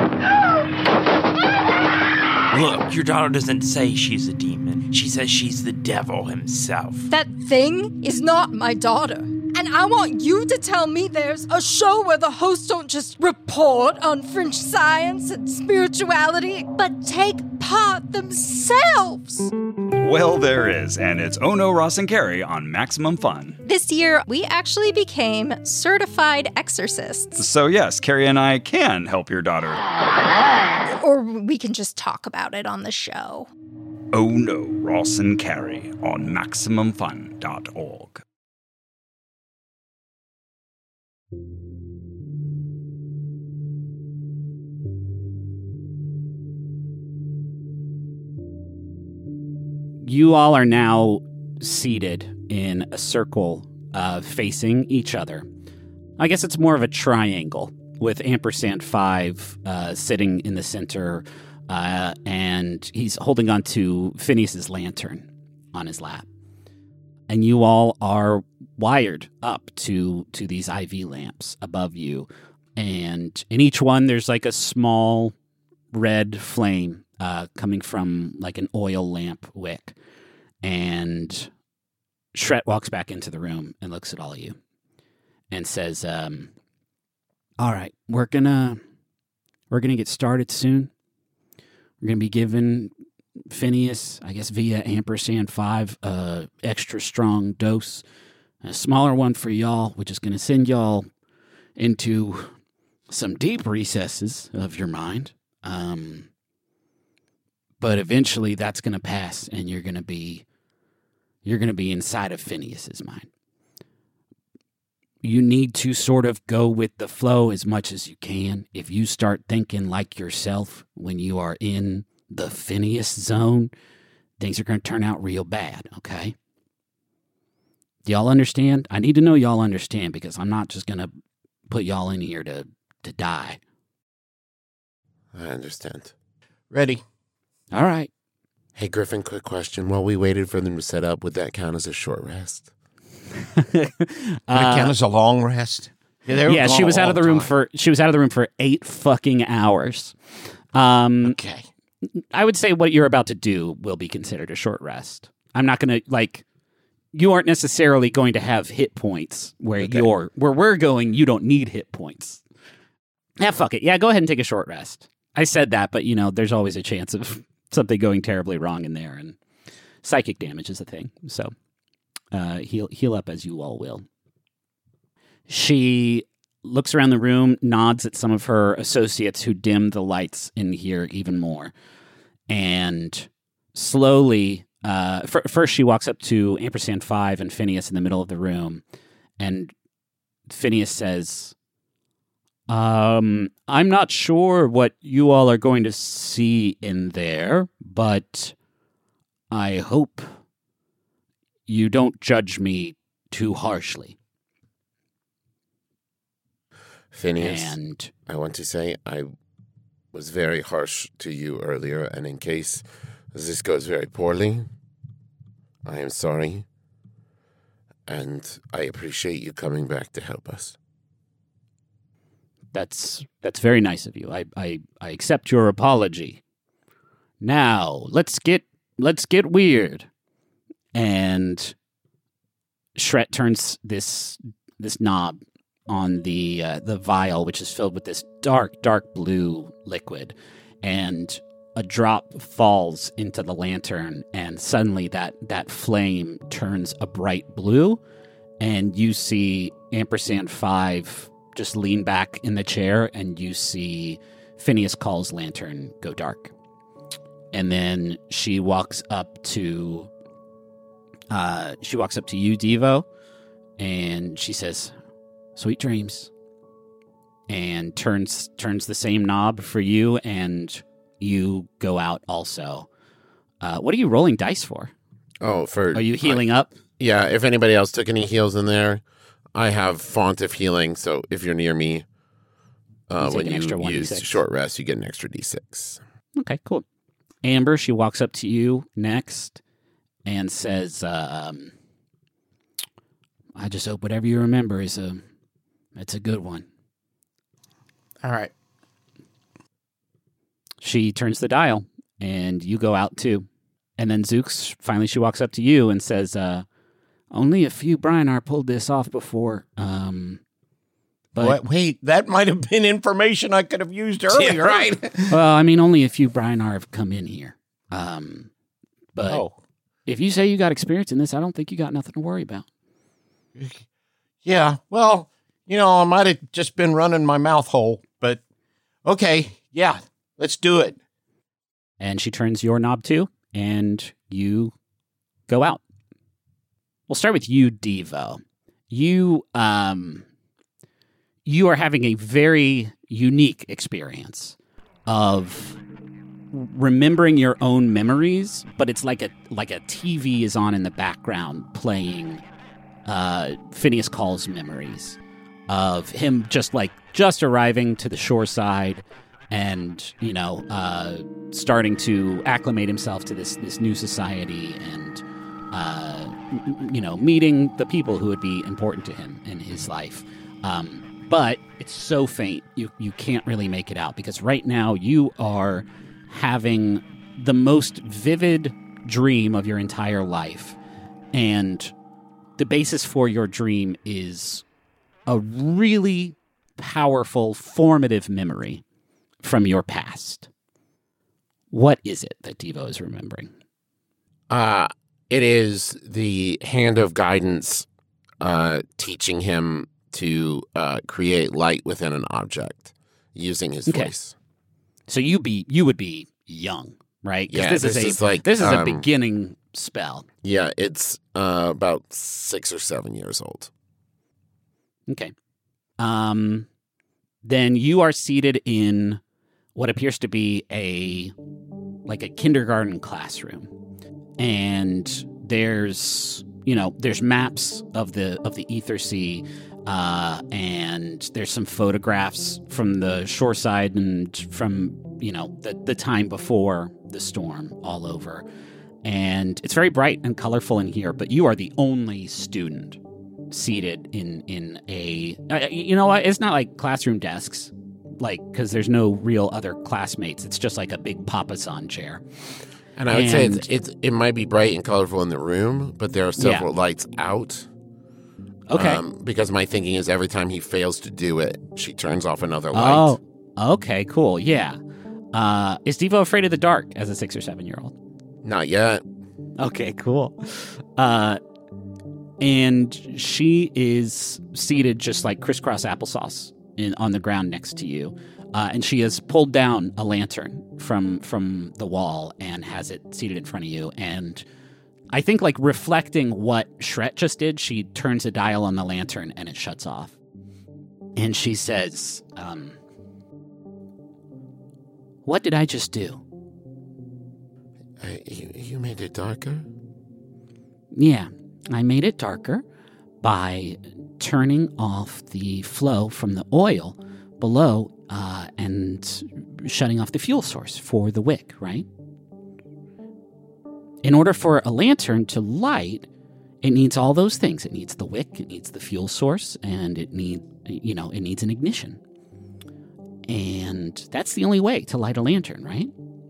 Look, your daughter doesn't say she's a demon. She says she's the devil himself. That thing is not my daughter. And I want you to tell me there's a show where the hosts don't just report on fringe science and spirituality, but take part themselves. Well, there is, and it's Ono, Ross, and Carrie on Maximum Fun. This year, we actually became certified exorcists. So yes, Carrie and I can help your daughter. Or we can just talk about it on the show. Ono, Ross, and Carrie on MaximumFun.org. You all are now seated in a circle facing each other. I guess it's more of a triangle with Ampersand 5 sitting in the center, and he's holding on to Phineas's lantern on his lap. And you all are wired up to these IV lamps above you. And in each one, there's like a small red flame coming from like an oil lamp wick. And Shret walks back into the room and looks at all of you and says, all right, we're gonna get started soon. We're gonna be giving Phineas, I guess via Ampersand 5, extra strong dose, a smaller one for y'all, which is gonna send y'all into some deep recesses of your mind. But eventually that's going to pass, and you're going to be inside of Phineas's mind. You need to sort of go with the flow as much as you can. If you start thinking like yourself when you are in the Phineas zone, things are going to turn out real bad, okay? Do y'all understand? I need to know y'all understand because I'm not just going to put y'all in here to die. I understand. Ready. All right. Hey, Griffin, quick question. While we waited for them to set up, would that count as a short rest? Would it count as a long rest? Yeah, she was out of the room for 8 fucking hours. Okay. I would say what you're about to do will be considered a short rest. I'm not going to, you aren't necessarily going to have hit points where where we're going, you don't need hit points. Yeah, fuck it. Yeah, go ahead and take a short rest. I said that, but, there's always a chance of something going terribly wrong in there, and psychic damage is a thing. So heal up as you all will. She looks around the room, nods at some of her associates who dim the lights in here even more, and slowly, first she walks up to Ampersand 5 and Phineas in the middle of the room, and Phineas says, I'm not sure what you all are going to see in there, but I hope you don't judge me too harshly. Phineas, and I want to say I was very harsh to you earlier, and in case this goes very poorly, I am sorry, and I appreciate you coming back to help us. That's very nice of you. I accept your apology. Now, let's get weird. And Shret turns this knob on the vial, which is filled with this dark blue liquid, and a drop falls into the lantern, and suddenly that flame turns a bright blue, and you see Ampersand 5 just lean back in the chair, and you see Phineas Call's lantern go dark. And then she walks up to you, Devo, and she says, "Sweet dreams," and turns the same knob for you, and you go out also. What are you rolling dice for? Are you healing up? Yeah, if anybody else took any heals in there, I have Font of Healing, so if you're near me, when you use short rest, you get an extra D6. Okay, cool. Amber, she walks up to you next and says, I just hope whatever you remember it's a good one. All right. She turns the dial, and you go out too. And then Zooks, finally she walks up to you and says, only a few Brinar pulled this off before. But wait, that might have been information I could have used earlier. Yeah, right. Well, I mean, only a few Brinar have come in here. But if you say you got experience in this, I don't think you got nothing to worry about. Yeah, well, I might have just been running my mouth hole, but okay, yeah, let's do it. And she turns your knob too, and you go out. We'll start with you, Devo. You are having a very unique experience of remembering your own memories, but it's like a TV is on in the background playing Phineas Call's memories of him just arriving to the shore side and starting to acclimate himself to this new society and meeting the people who would be important to him in his life. But it's so faint, you can't really make it out, because right now you are having the most vivid dream of your entire life. And the basis for your dream is a really powerful, formative memory from your past. What is it that Devo is remembering? It is the hand of guidance teaching him to create light within an object using his voice. So you would be young, right? Yeah, this is a beginning spell. Yeah, it's about 6 or 7 years old. Okay. Then you are seated in what appears to be a kindergarten classroom. And there's there's maps of the Ether Sea, and there's some photographs from the shoreside and from the time before the storm all over. And it's very bright and colorful in here, but you are the only student seated in a it's not like classroom desks, because there's no real other classmates. It's just like a big papasan chair. And I would say it might be bright and colorful in the room, but there are several lights out. Okay. Because my thinking is every time he fails to do it, she turns off another light. Oh, okay, cool. Yeah. Is Devo afraid of the dark as a 6 or 7-year-old? Not yet. Okay, cool. And she is seated just like crisscross applesauce on the ground next to you. And she has pulled down a lantern from the wall and has it seated in front of you. And I think, reflecting what Shret just did, she turns a dial on the lantern and it shuts off. And she says, what did I just do? You made it darker? Yeah, I made it darker by turning off the flow from the oil below and shutting off the fuel source for the wick, right? In order for a lantern to light, it needs all those things. It needs the wick, it needs the fuel source, and it needs an ignition. And that's the only way to light a lantern, right?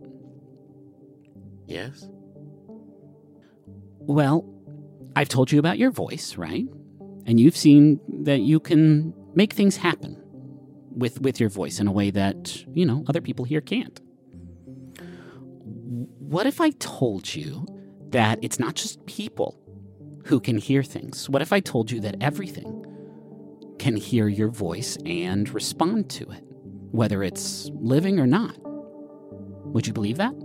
Yes. Well, I've told you about your voice, right? And you've seen that you can make things happen with your voice in a way that, other people here can't. What if I told you that it's not just people who can hear things? What if I told you that everything can hear your voice and respond to it, whether it's living or not? Would you believe that?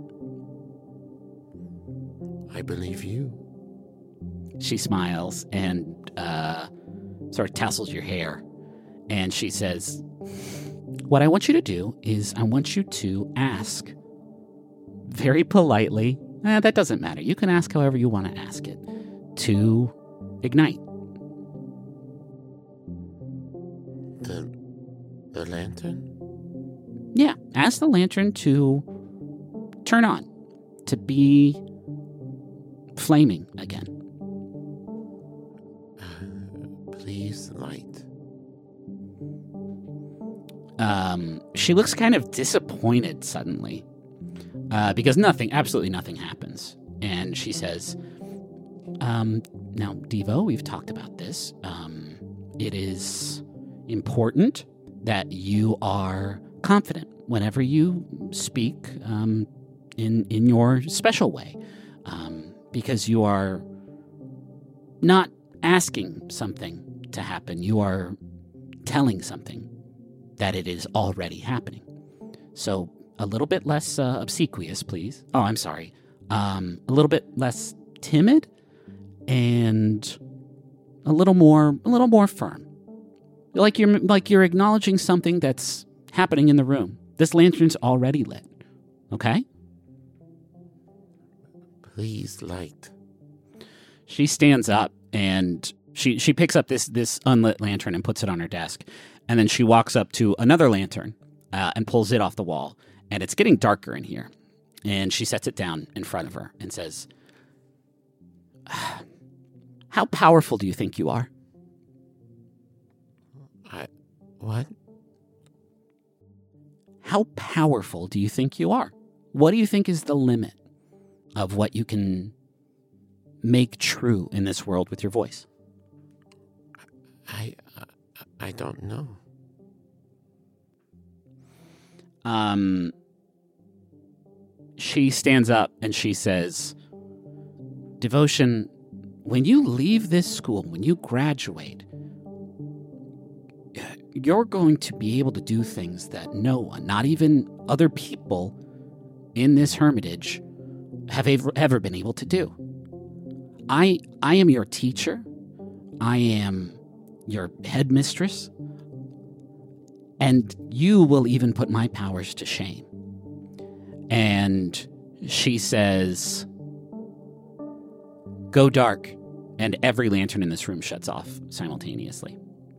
I believe you. She smiles and sort of tassels your hair. And she says, what I want you to do is I want you to ask very politely, that doesn't matter. You can ask however you want to ask it, to ignite. The lantern? Yeah, ask the lantern to turn on, to be flaming again. Please light. She looks kind of disappointed suddenly, because absolutely nothing happens. And she says, now, Devo, we've talked about this. It is important that you are confident whenever you speak in your special way, because you are not asking something to happen. You are telling something that it is already happening. So a little bit less obsequious, please. Oh, I'm sorry. A little bit less timid and a little more firm. Like you're acknowledging something that's happening in the room. This lantern's already lit. Okay? Please light. She stands up and she picks up this unlit lantern and puts it on her desk. And then she walks up to another lantern and pulls it off the wall. And it's getting darker in here. And she sets it down in front of her and says, how powerful do you think you are? What? How powerful do you think you are? What do you think is the limit of what you can make true in this world with your voice? I don't know. She stands up and she says, Devotion, when you leave this school, when you graduate, you're going to be able to do things that no one, not even other people in this hermitage, have ever been able to do. I am your teacher. I am your headmistress. And you will even put my powers to shame. And she says, go dark and every lantern in this room shuts off simultaneously.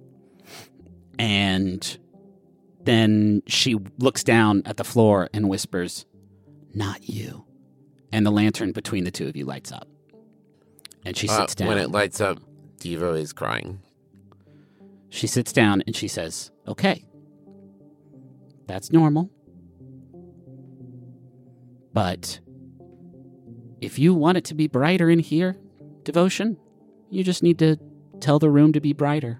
And then she looks down at the floor and whispers, "Not you." And the lantern between the two of you lights up. And she sits down. When it lights up, Devo is crying. She sits down and she says, "Okay, that's normal. But if you want it to be brighter in here, Devotion, you just need to tell the room to be brighter."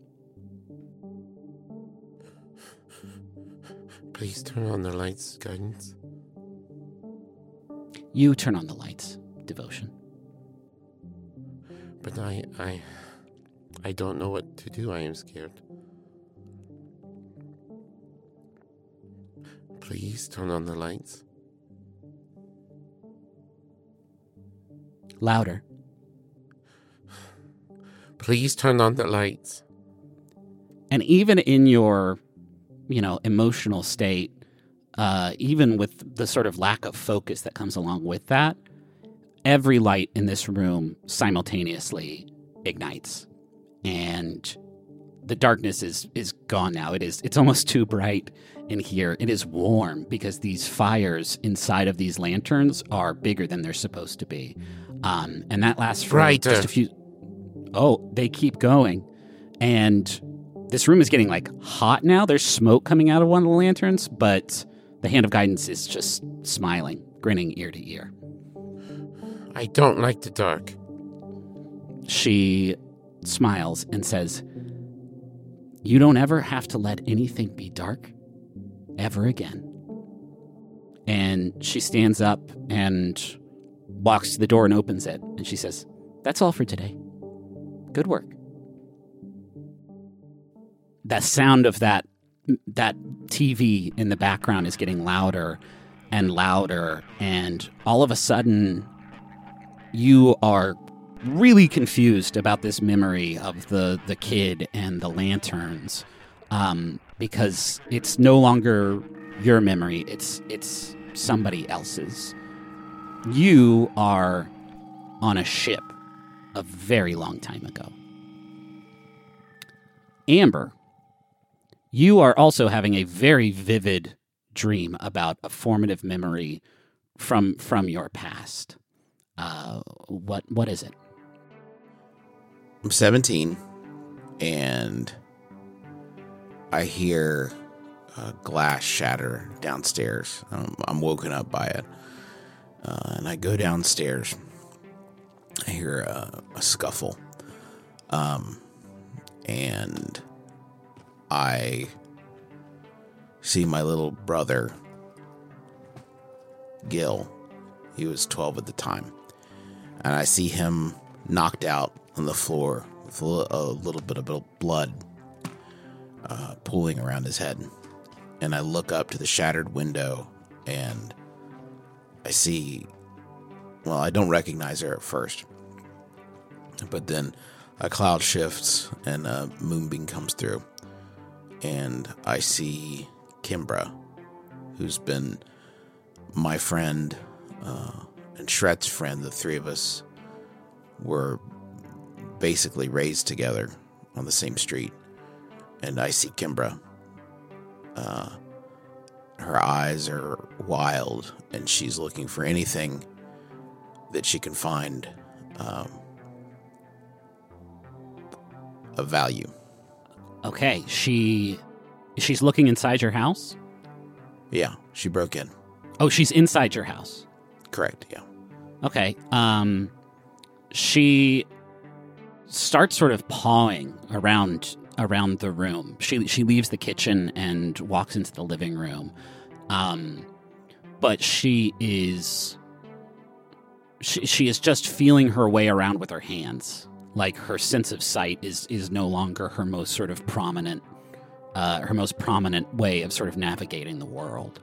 Please turn on the lights, Guidance. You turn on the lights, Devotion. But I don't know what to do. I am scared. Please turn on the lights. Louder. Please turn on the lights. And even in your, emotional state, even with the sort of lack of focus that comes along with that, every light in this room simultaneously ignites. And the darkness is gone now. It's almost too bright in here. It is warm because these fires inside of these lanterns are bigger than they're supposed to be. And that lasts for just a few... Oh, they keep going. And this room is getting, hot now. There's smoke coming out of one of the lanterns, but the Hand of Guidance is just smiling, grinning ear to ear. I don't like the dark. She smiles and says, "You don't ever have to let anything be dark ever again." And she stands up and walks to the door and opens it. And she says, "That's all for today. Good work." The sound of that TV in the background is getting louder and louder. And all of a sudden, you are really confused about this memory of the kid and the lanterns, because it's no longer your memory. It's somebody else's. You are on a ship a very long time ago. Amber, you are also having a very vivid dream about a formative memory from your past. What is it? I'm 17, and I hear glass shatter downstairs. I'm woken up by it, and I go downstairs. I hear a scuffle, and I see my little brother, Gil. He was 12 at the time, and I see him knocked out on the floor with a little bit of blood pooling around his head. And I look up to the shattered window, and I see, well, I don't recognize her at first, but then a cloud shifts and a moonbeam comes through, and I see Kimbra, who's been my friend and Shret's friend. The three of us were basically raised together on the same street. And I see Kimbra. Her eyes are wild, and she's looking for anything that she can find of value. Okay, she's looking inside your house? Yeah, she broke in. Oh, she's inside your house? Correct, yeah. Okay, she starts sort of pawing around the room. She leaves the kitchen and walks into the living room. But she is just feeling her way around with her hands. Like her sense of sight is no longer her most sort of prominent way of sort of navigating the world.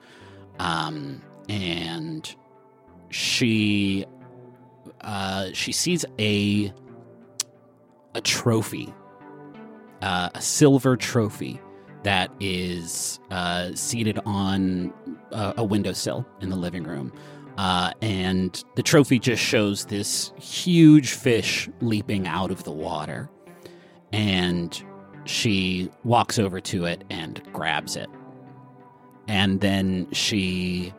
And she sees a trophy, a silver trophy that is seated on a windowsill in the living room. And the trophy just shows this huge fish leaping out of the water. And she walks over to it and grabs it. And then she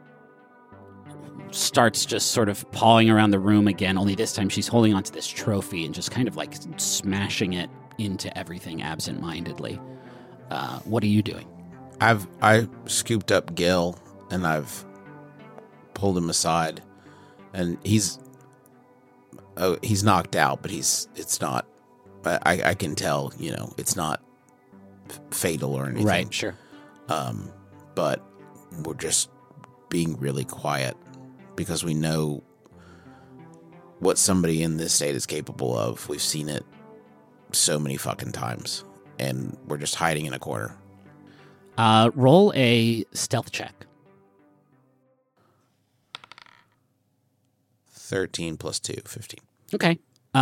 starts just sort of pawing around the room again, only this time she's holding onto this trophy and just kind of like smashing it into everything absentmindedly. What are you doing? I scooped up Gil and I've pulled him aside, and he's knocked out, but it's not. I can tell, it's not fatal or anything. Right, sure. But we're just being really quiet because we know what somebody in this state is capable of. We've seen it so many fucking times, and we're just hiding in a corner. Roll a stealth check. 13 plus 2, 15. Okay.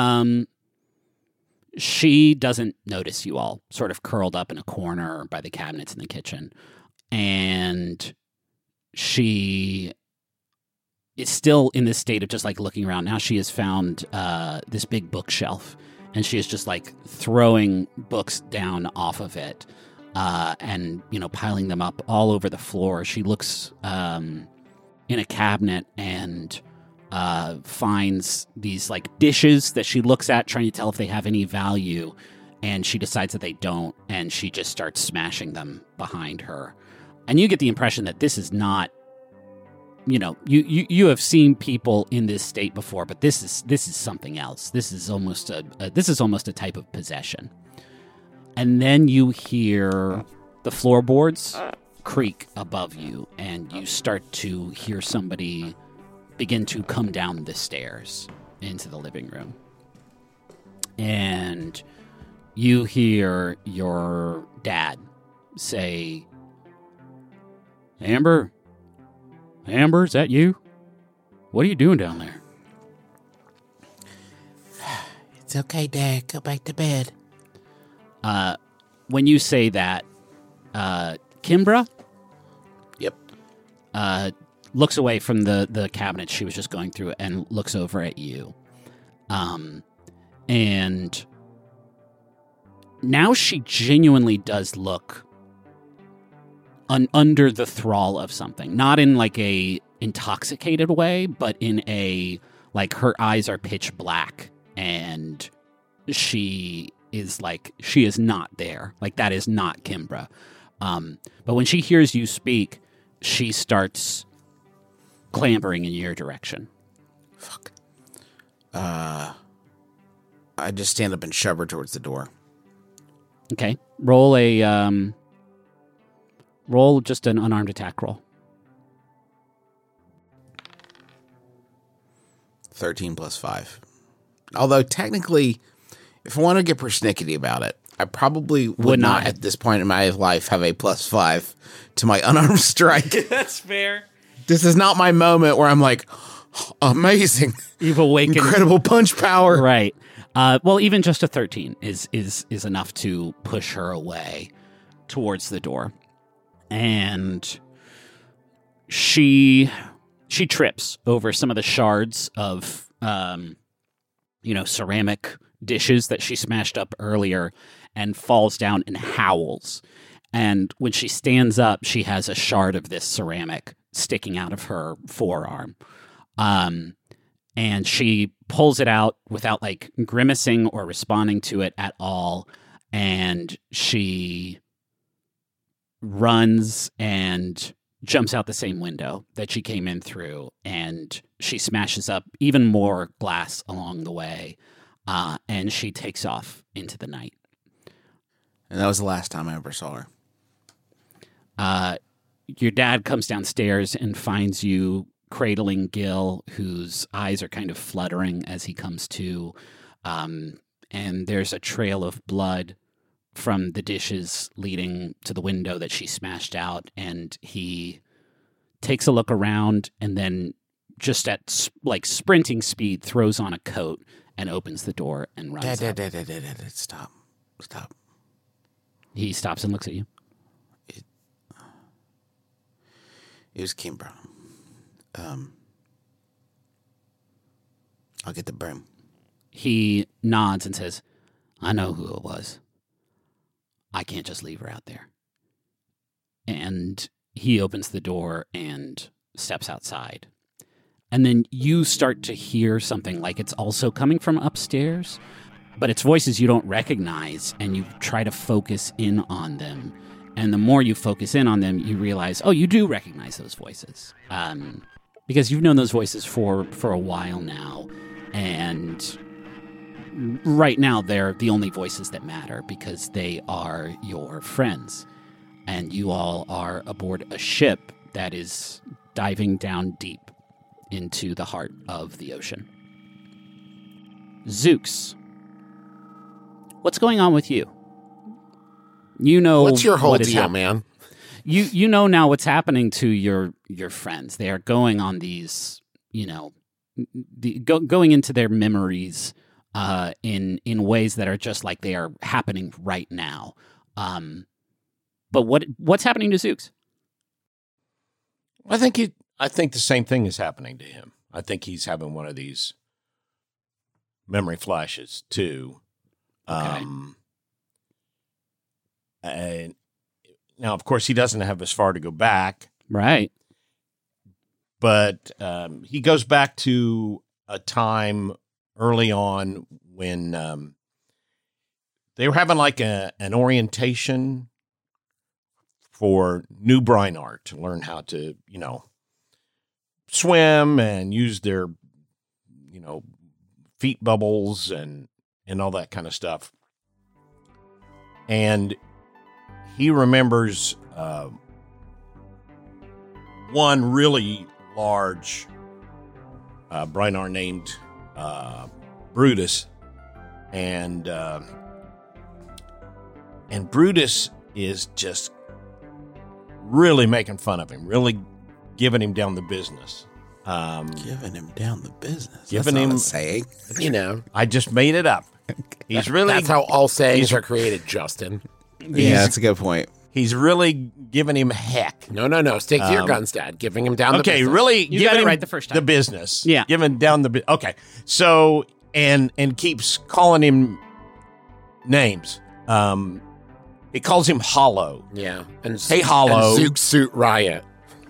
She doesn't notice you all, sort of curled up in a corner by the cabinets in the kitchen. And she is still in this state of just like looking around. Now she has found this big bookshelf, and she is just like throwing books down off of it and, piling them up all over the floor. She looks in a cabinet and finds these like dishes that she looks at, trying to tell if they have any value, and she decides that they don't, and she just starts smashing them behind her. And you get the impression that this is not, you have seen people in this state before, but this is something else. This is almost a type of possession. And then you hear the floorboards creak above you, and you start to hear somebody begin to come down the stairs into the living room. And you hear your dad say, Amber, is that you? What are you doing down there? It's okay, Dad. Go back to bed. When you say that, Kimbra? Yep. Looks away from the cabinet she was just going through and looks over at you. And now she genuinely does look under the thrall of something. Not in like a intoxicated way, but in a, like, her eyes are pitch black and she is not there. Like, that is not Kimbra. But when she hears you speak, she starts clambering in your direction. Fuck. I just stand up and shove her towards the door. Okay. Roll just an unarmed attack roll. 13 plus 5. Although technically, if I want to get persnickety about it, I probably would not at this point in my life have a plus 5 to my unarmed strike. That's fair. This is not my moment where I'm like, amazing. You've awakened. Incredible punch power. Right. Well, even just a 13 is enough to push her away towards the door. And she trips over some of the shards of ceramic dishes that she smashed up earlier and falls down and howls. And when she stands up, she has a shard of this ceramic sticking out of her forearm. And she pulls it out without like grimacing or responding to it at all. And she runs and jumps out the same window that she came in through, and she smashes up even more glass along the way, and she takes off into the night. And that was the last time I ever saw her. Your dad comes downstairs and finds you cradling Gil, whose eyes are kind of fluttering as he comes to, and there's a trail of blood from the dishes leading to the window that she smashed out, and he takes a look around and then just at like sprinting speed throws on a coat and opens the door and runs Dad, out. Stop. He stops and looks at you. It was Kimbra. I'll get the broom. He nods and says, I know who it was. I can't just leave her out there. And he opens the door and steps outside. And then you start to hear something like it's also coming from upstairs, but it's voices you don't recognize, and you try to focus in on them. And the more you focus in on them, you realize, oh, you do recognize those voices. Because you've known those voices for a while now. And right now, they're the only voices that matter because they are your friends. And you all are aboard a ship that is diving down deep into the heart of the ocean. Zooks, what's going on with you? You know what's your whole what is deal, man? You know now what's happening to your friends. They are going on these, going into their memories in ways that are just like they are happening right now. But what's happening to Zooks? I think the same thing is happening to him. I think he's having one of these memory flashes too. Okay. And now, of course, he doesn't have as far to go back. Right. But he goes back to a time early on when they were having like an orientation for new Brynard to learn how to, swim and use their, feet bubbles and all that kind of stuff. And he remembers one really large Brynard named Brutus, and Brutus is just really making fun of him, really giving him down the business. Giving him down the business. Giving That's him not a saying. I just made it up. He's really That's how all sayings are created, Justin. Yeah, that's a good point. He's really giving him heck. No. Stick to your guns, Dad. Giving him down the business. Okay, really You got giving it him right the first time. the business. Yeah. Giving down the okay. So and keeps calling him names. It calls him Hollow. Yeah. And Hey, Hollow. And Zook Suit Riot.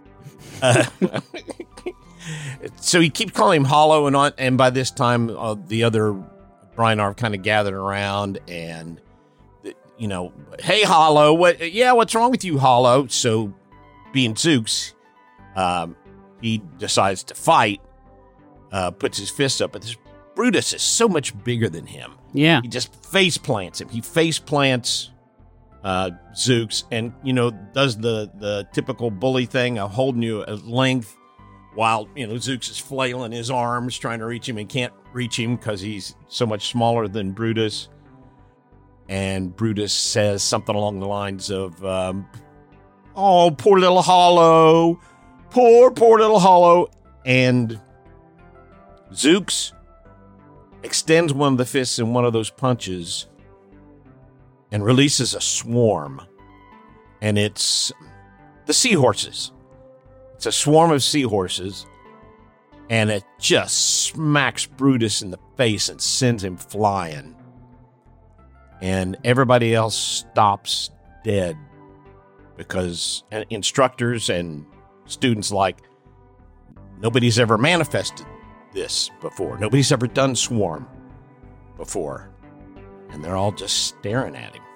So he keeps calling him Hollow, and by this time, the other Brynard kind of gathered around, and hey, Hollow, what's wrong with you, Hollow? So, being Zooks, he decides to fight, puts his fists up, but this Brutus is so much bigger than him. Yeah. He just face plants him. He face plants Zooks, and does the typical bully thing of holding you at length while Zooks is flailing his arms trying to reach him and can't reach him because he's so much smaller than Brutus. And Brutus says something along the lines of, "Oh, poor little Hollow, poor little Hollow," and Zooks extends one of the fists in one of those punches and releases a swarm. And it's the seahorses. It's a swarm of seahorses. And it just smacks Brutus in the face and sends him flying. And everybody else stops dead because instructors and students nobody's ever manifested this before. Nobody's ever done swarm before. And they're all just staring at him.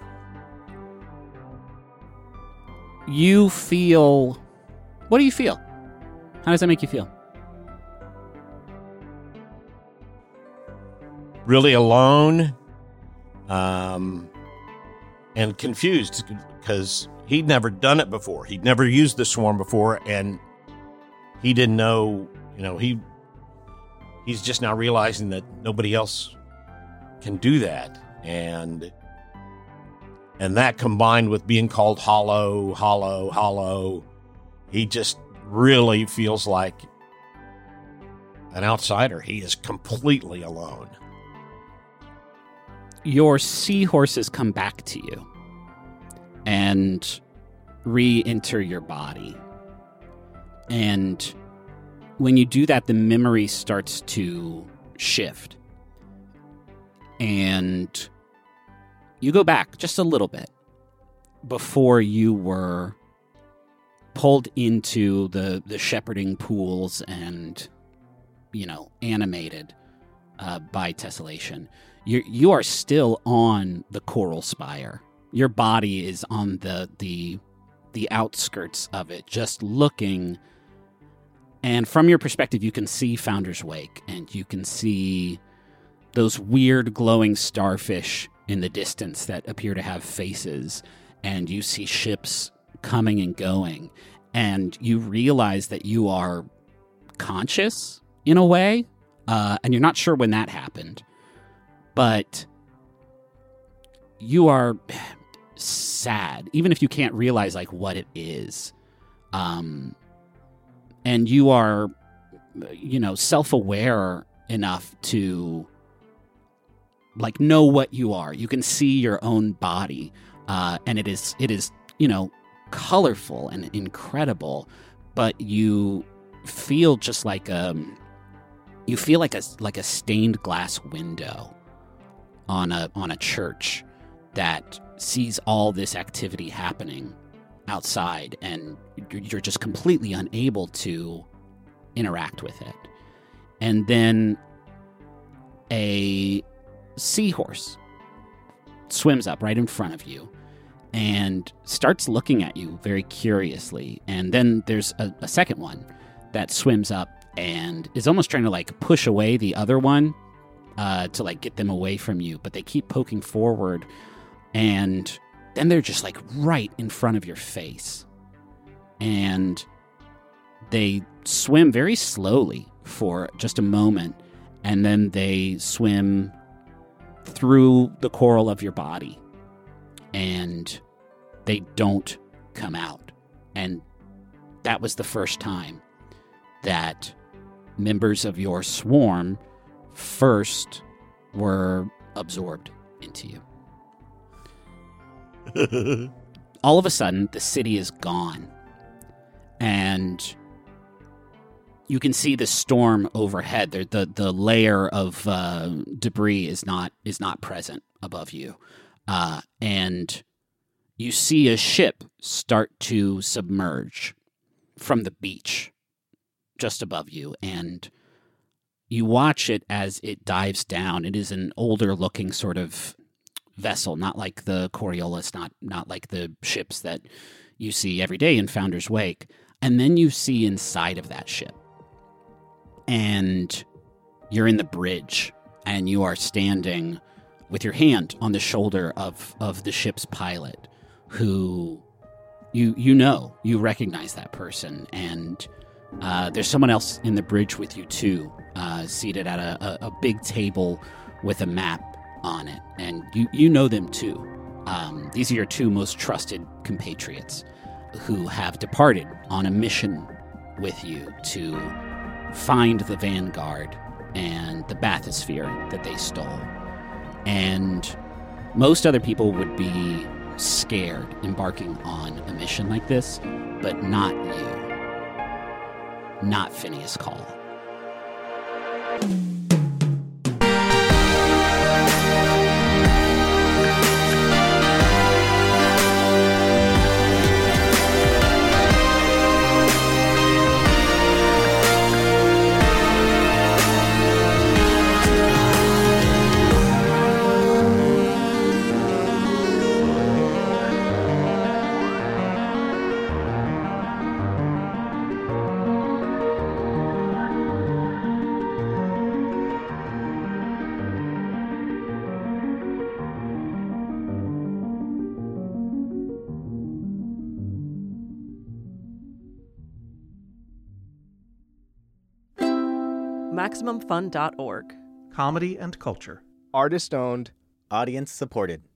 You feel... What do you feel? How does that make you feel? Really alone, and confused because he'd never done it before. He'd never used the swarm before, and he didn't know, he's just now realizing that nobody else can do that. And that combined with being called Hollow, he just really feels like an outsider. He is completely alone. Your seahorses come back to you and re-enter your body. And when you do that, the memory starts to shift. And you go back just a little bit before you were pulled into the shepherding pools and, animated by tessellation. You are still on the coral spire. Your body is on the outskirts of it, just looking. And from your perspective, you can see Founder's Wake, and you can see those weird glowing starfish in the distance that appear to have faces, and you see ships coming and going, and you realize that you are conscious in a way, and you're not sure when that happened, but you are sad, even if you can't realize what it is. And you are, self-aware enough to know what you are. You can see your own body, and it is colorful and incredible, but you feel just like a stained glass window on a church that sees all this activity happening outside, and you're just completely unable to interact with it. And then a seahorse swims up right in front of you and starts looking at you very curiously. And then there's a second one that swims up and is almost trying to push away the other one to get them away from you, but they keep poking forward, and then they're just right in front of your face. And they swim very slowly for just a moment, and then they swim through the coral of your body, and they don't come out. And that was the first time that members of your swarm first were absorbed into you. All of a sudden, the city is gone, and you can see the storm overhead. The layer of debris is not present above you, and you see a ship start to submerge from the beach just above you, and you watch it as it dives down. It is an older-looking sort of vessel, not like the Coriolis, not like the ships that you see every day in Founder's Wake. And then you see inside of that ship, and you're in the bridge, and you are standing with your hand on the shoulder of the ship's pilot, who you recognize that person, and there's someone else in the bridge with you too, seated at a big table with a map on it, and you know them too. These are your two most trusted compatriots who have departed on a mission with you to find the Vanguard and the bathysphere that they stole. And most other people would be scared embarking on a mission like this, but not you. Not Phineas Call. MaximumFun.org. Comedy and culture. Artist owned. Audience supported.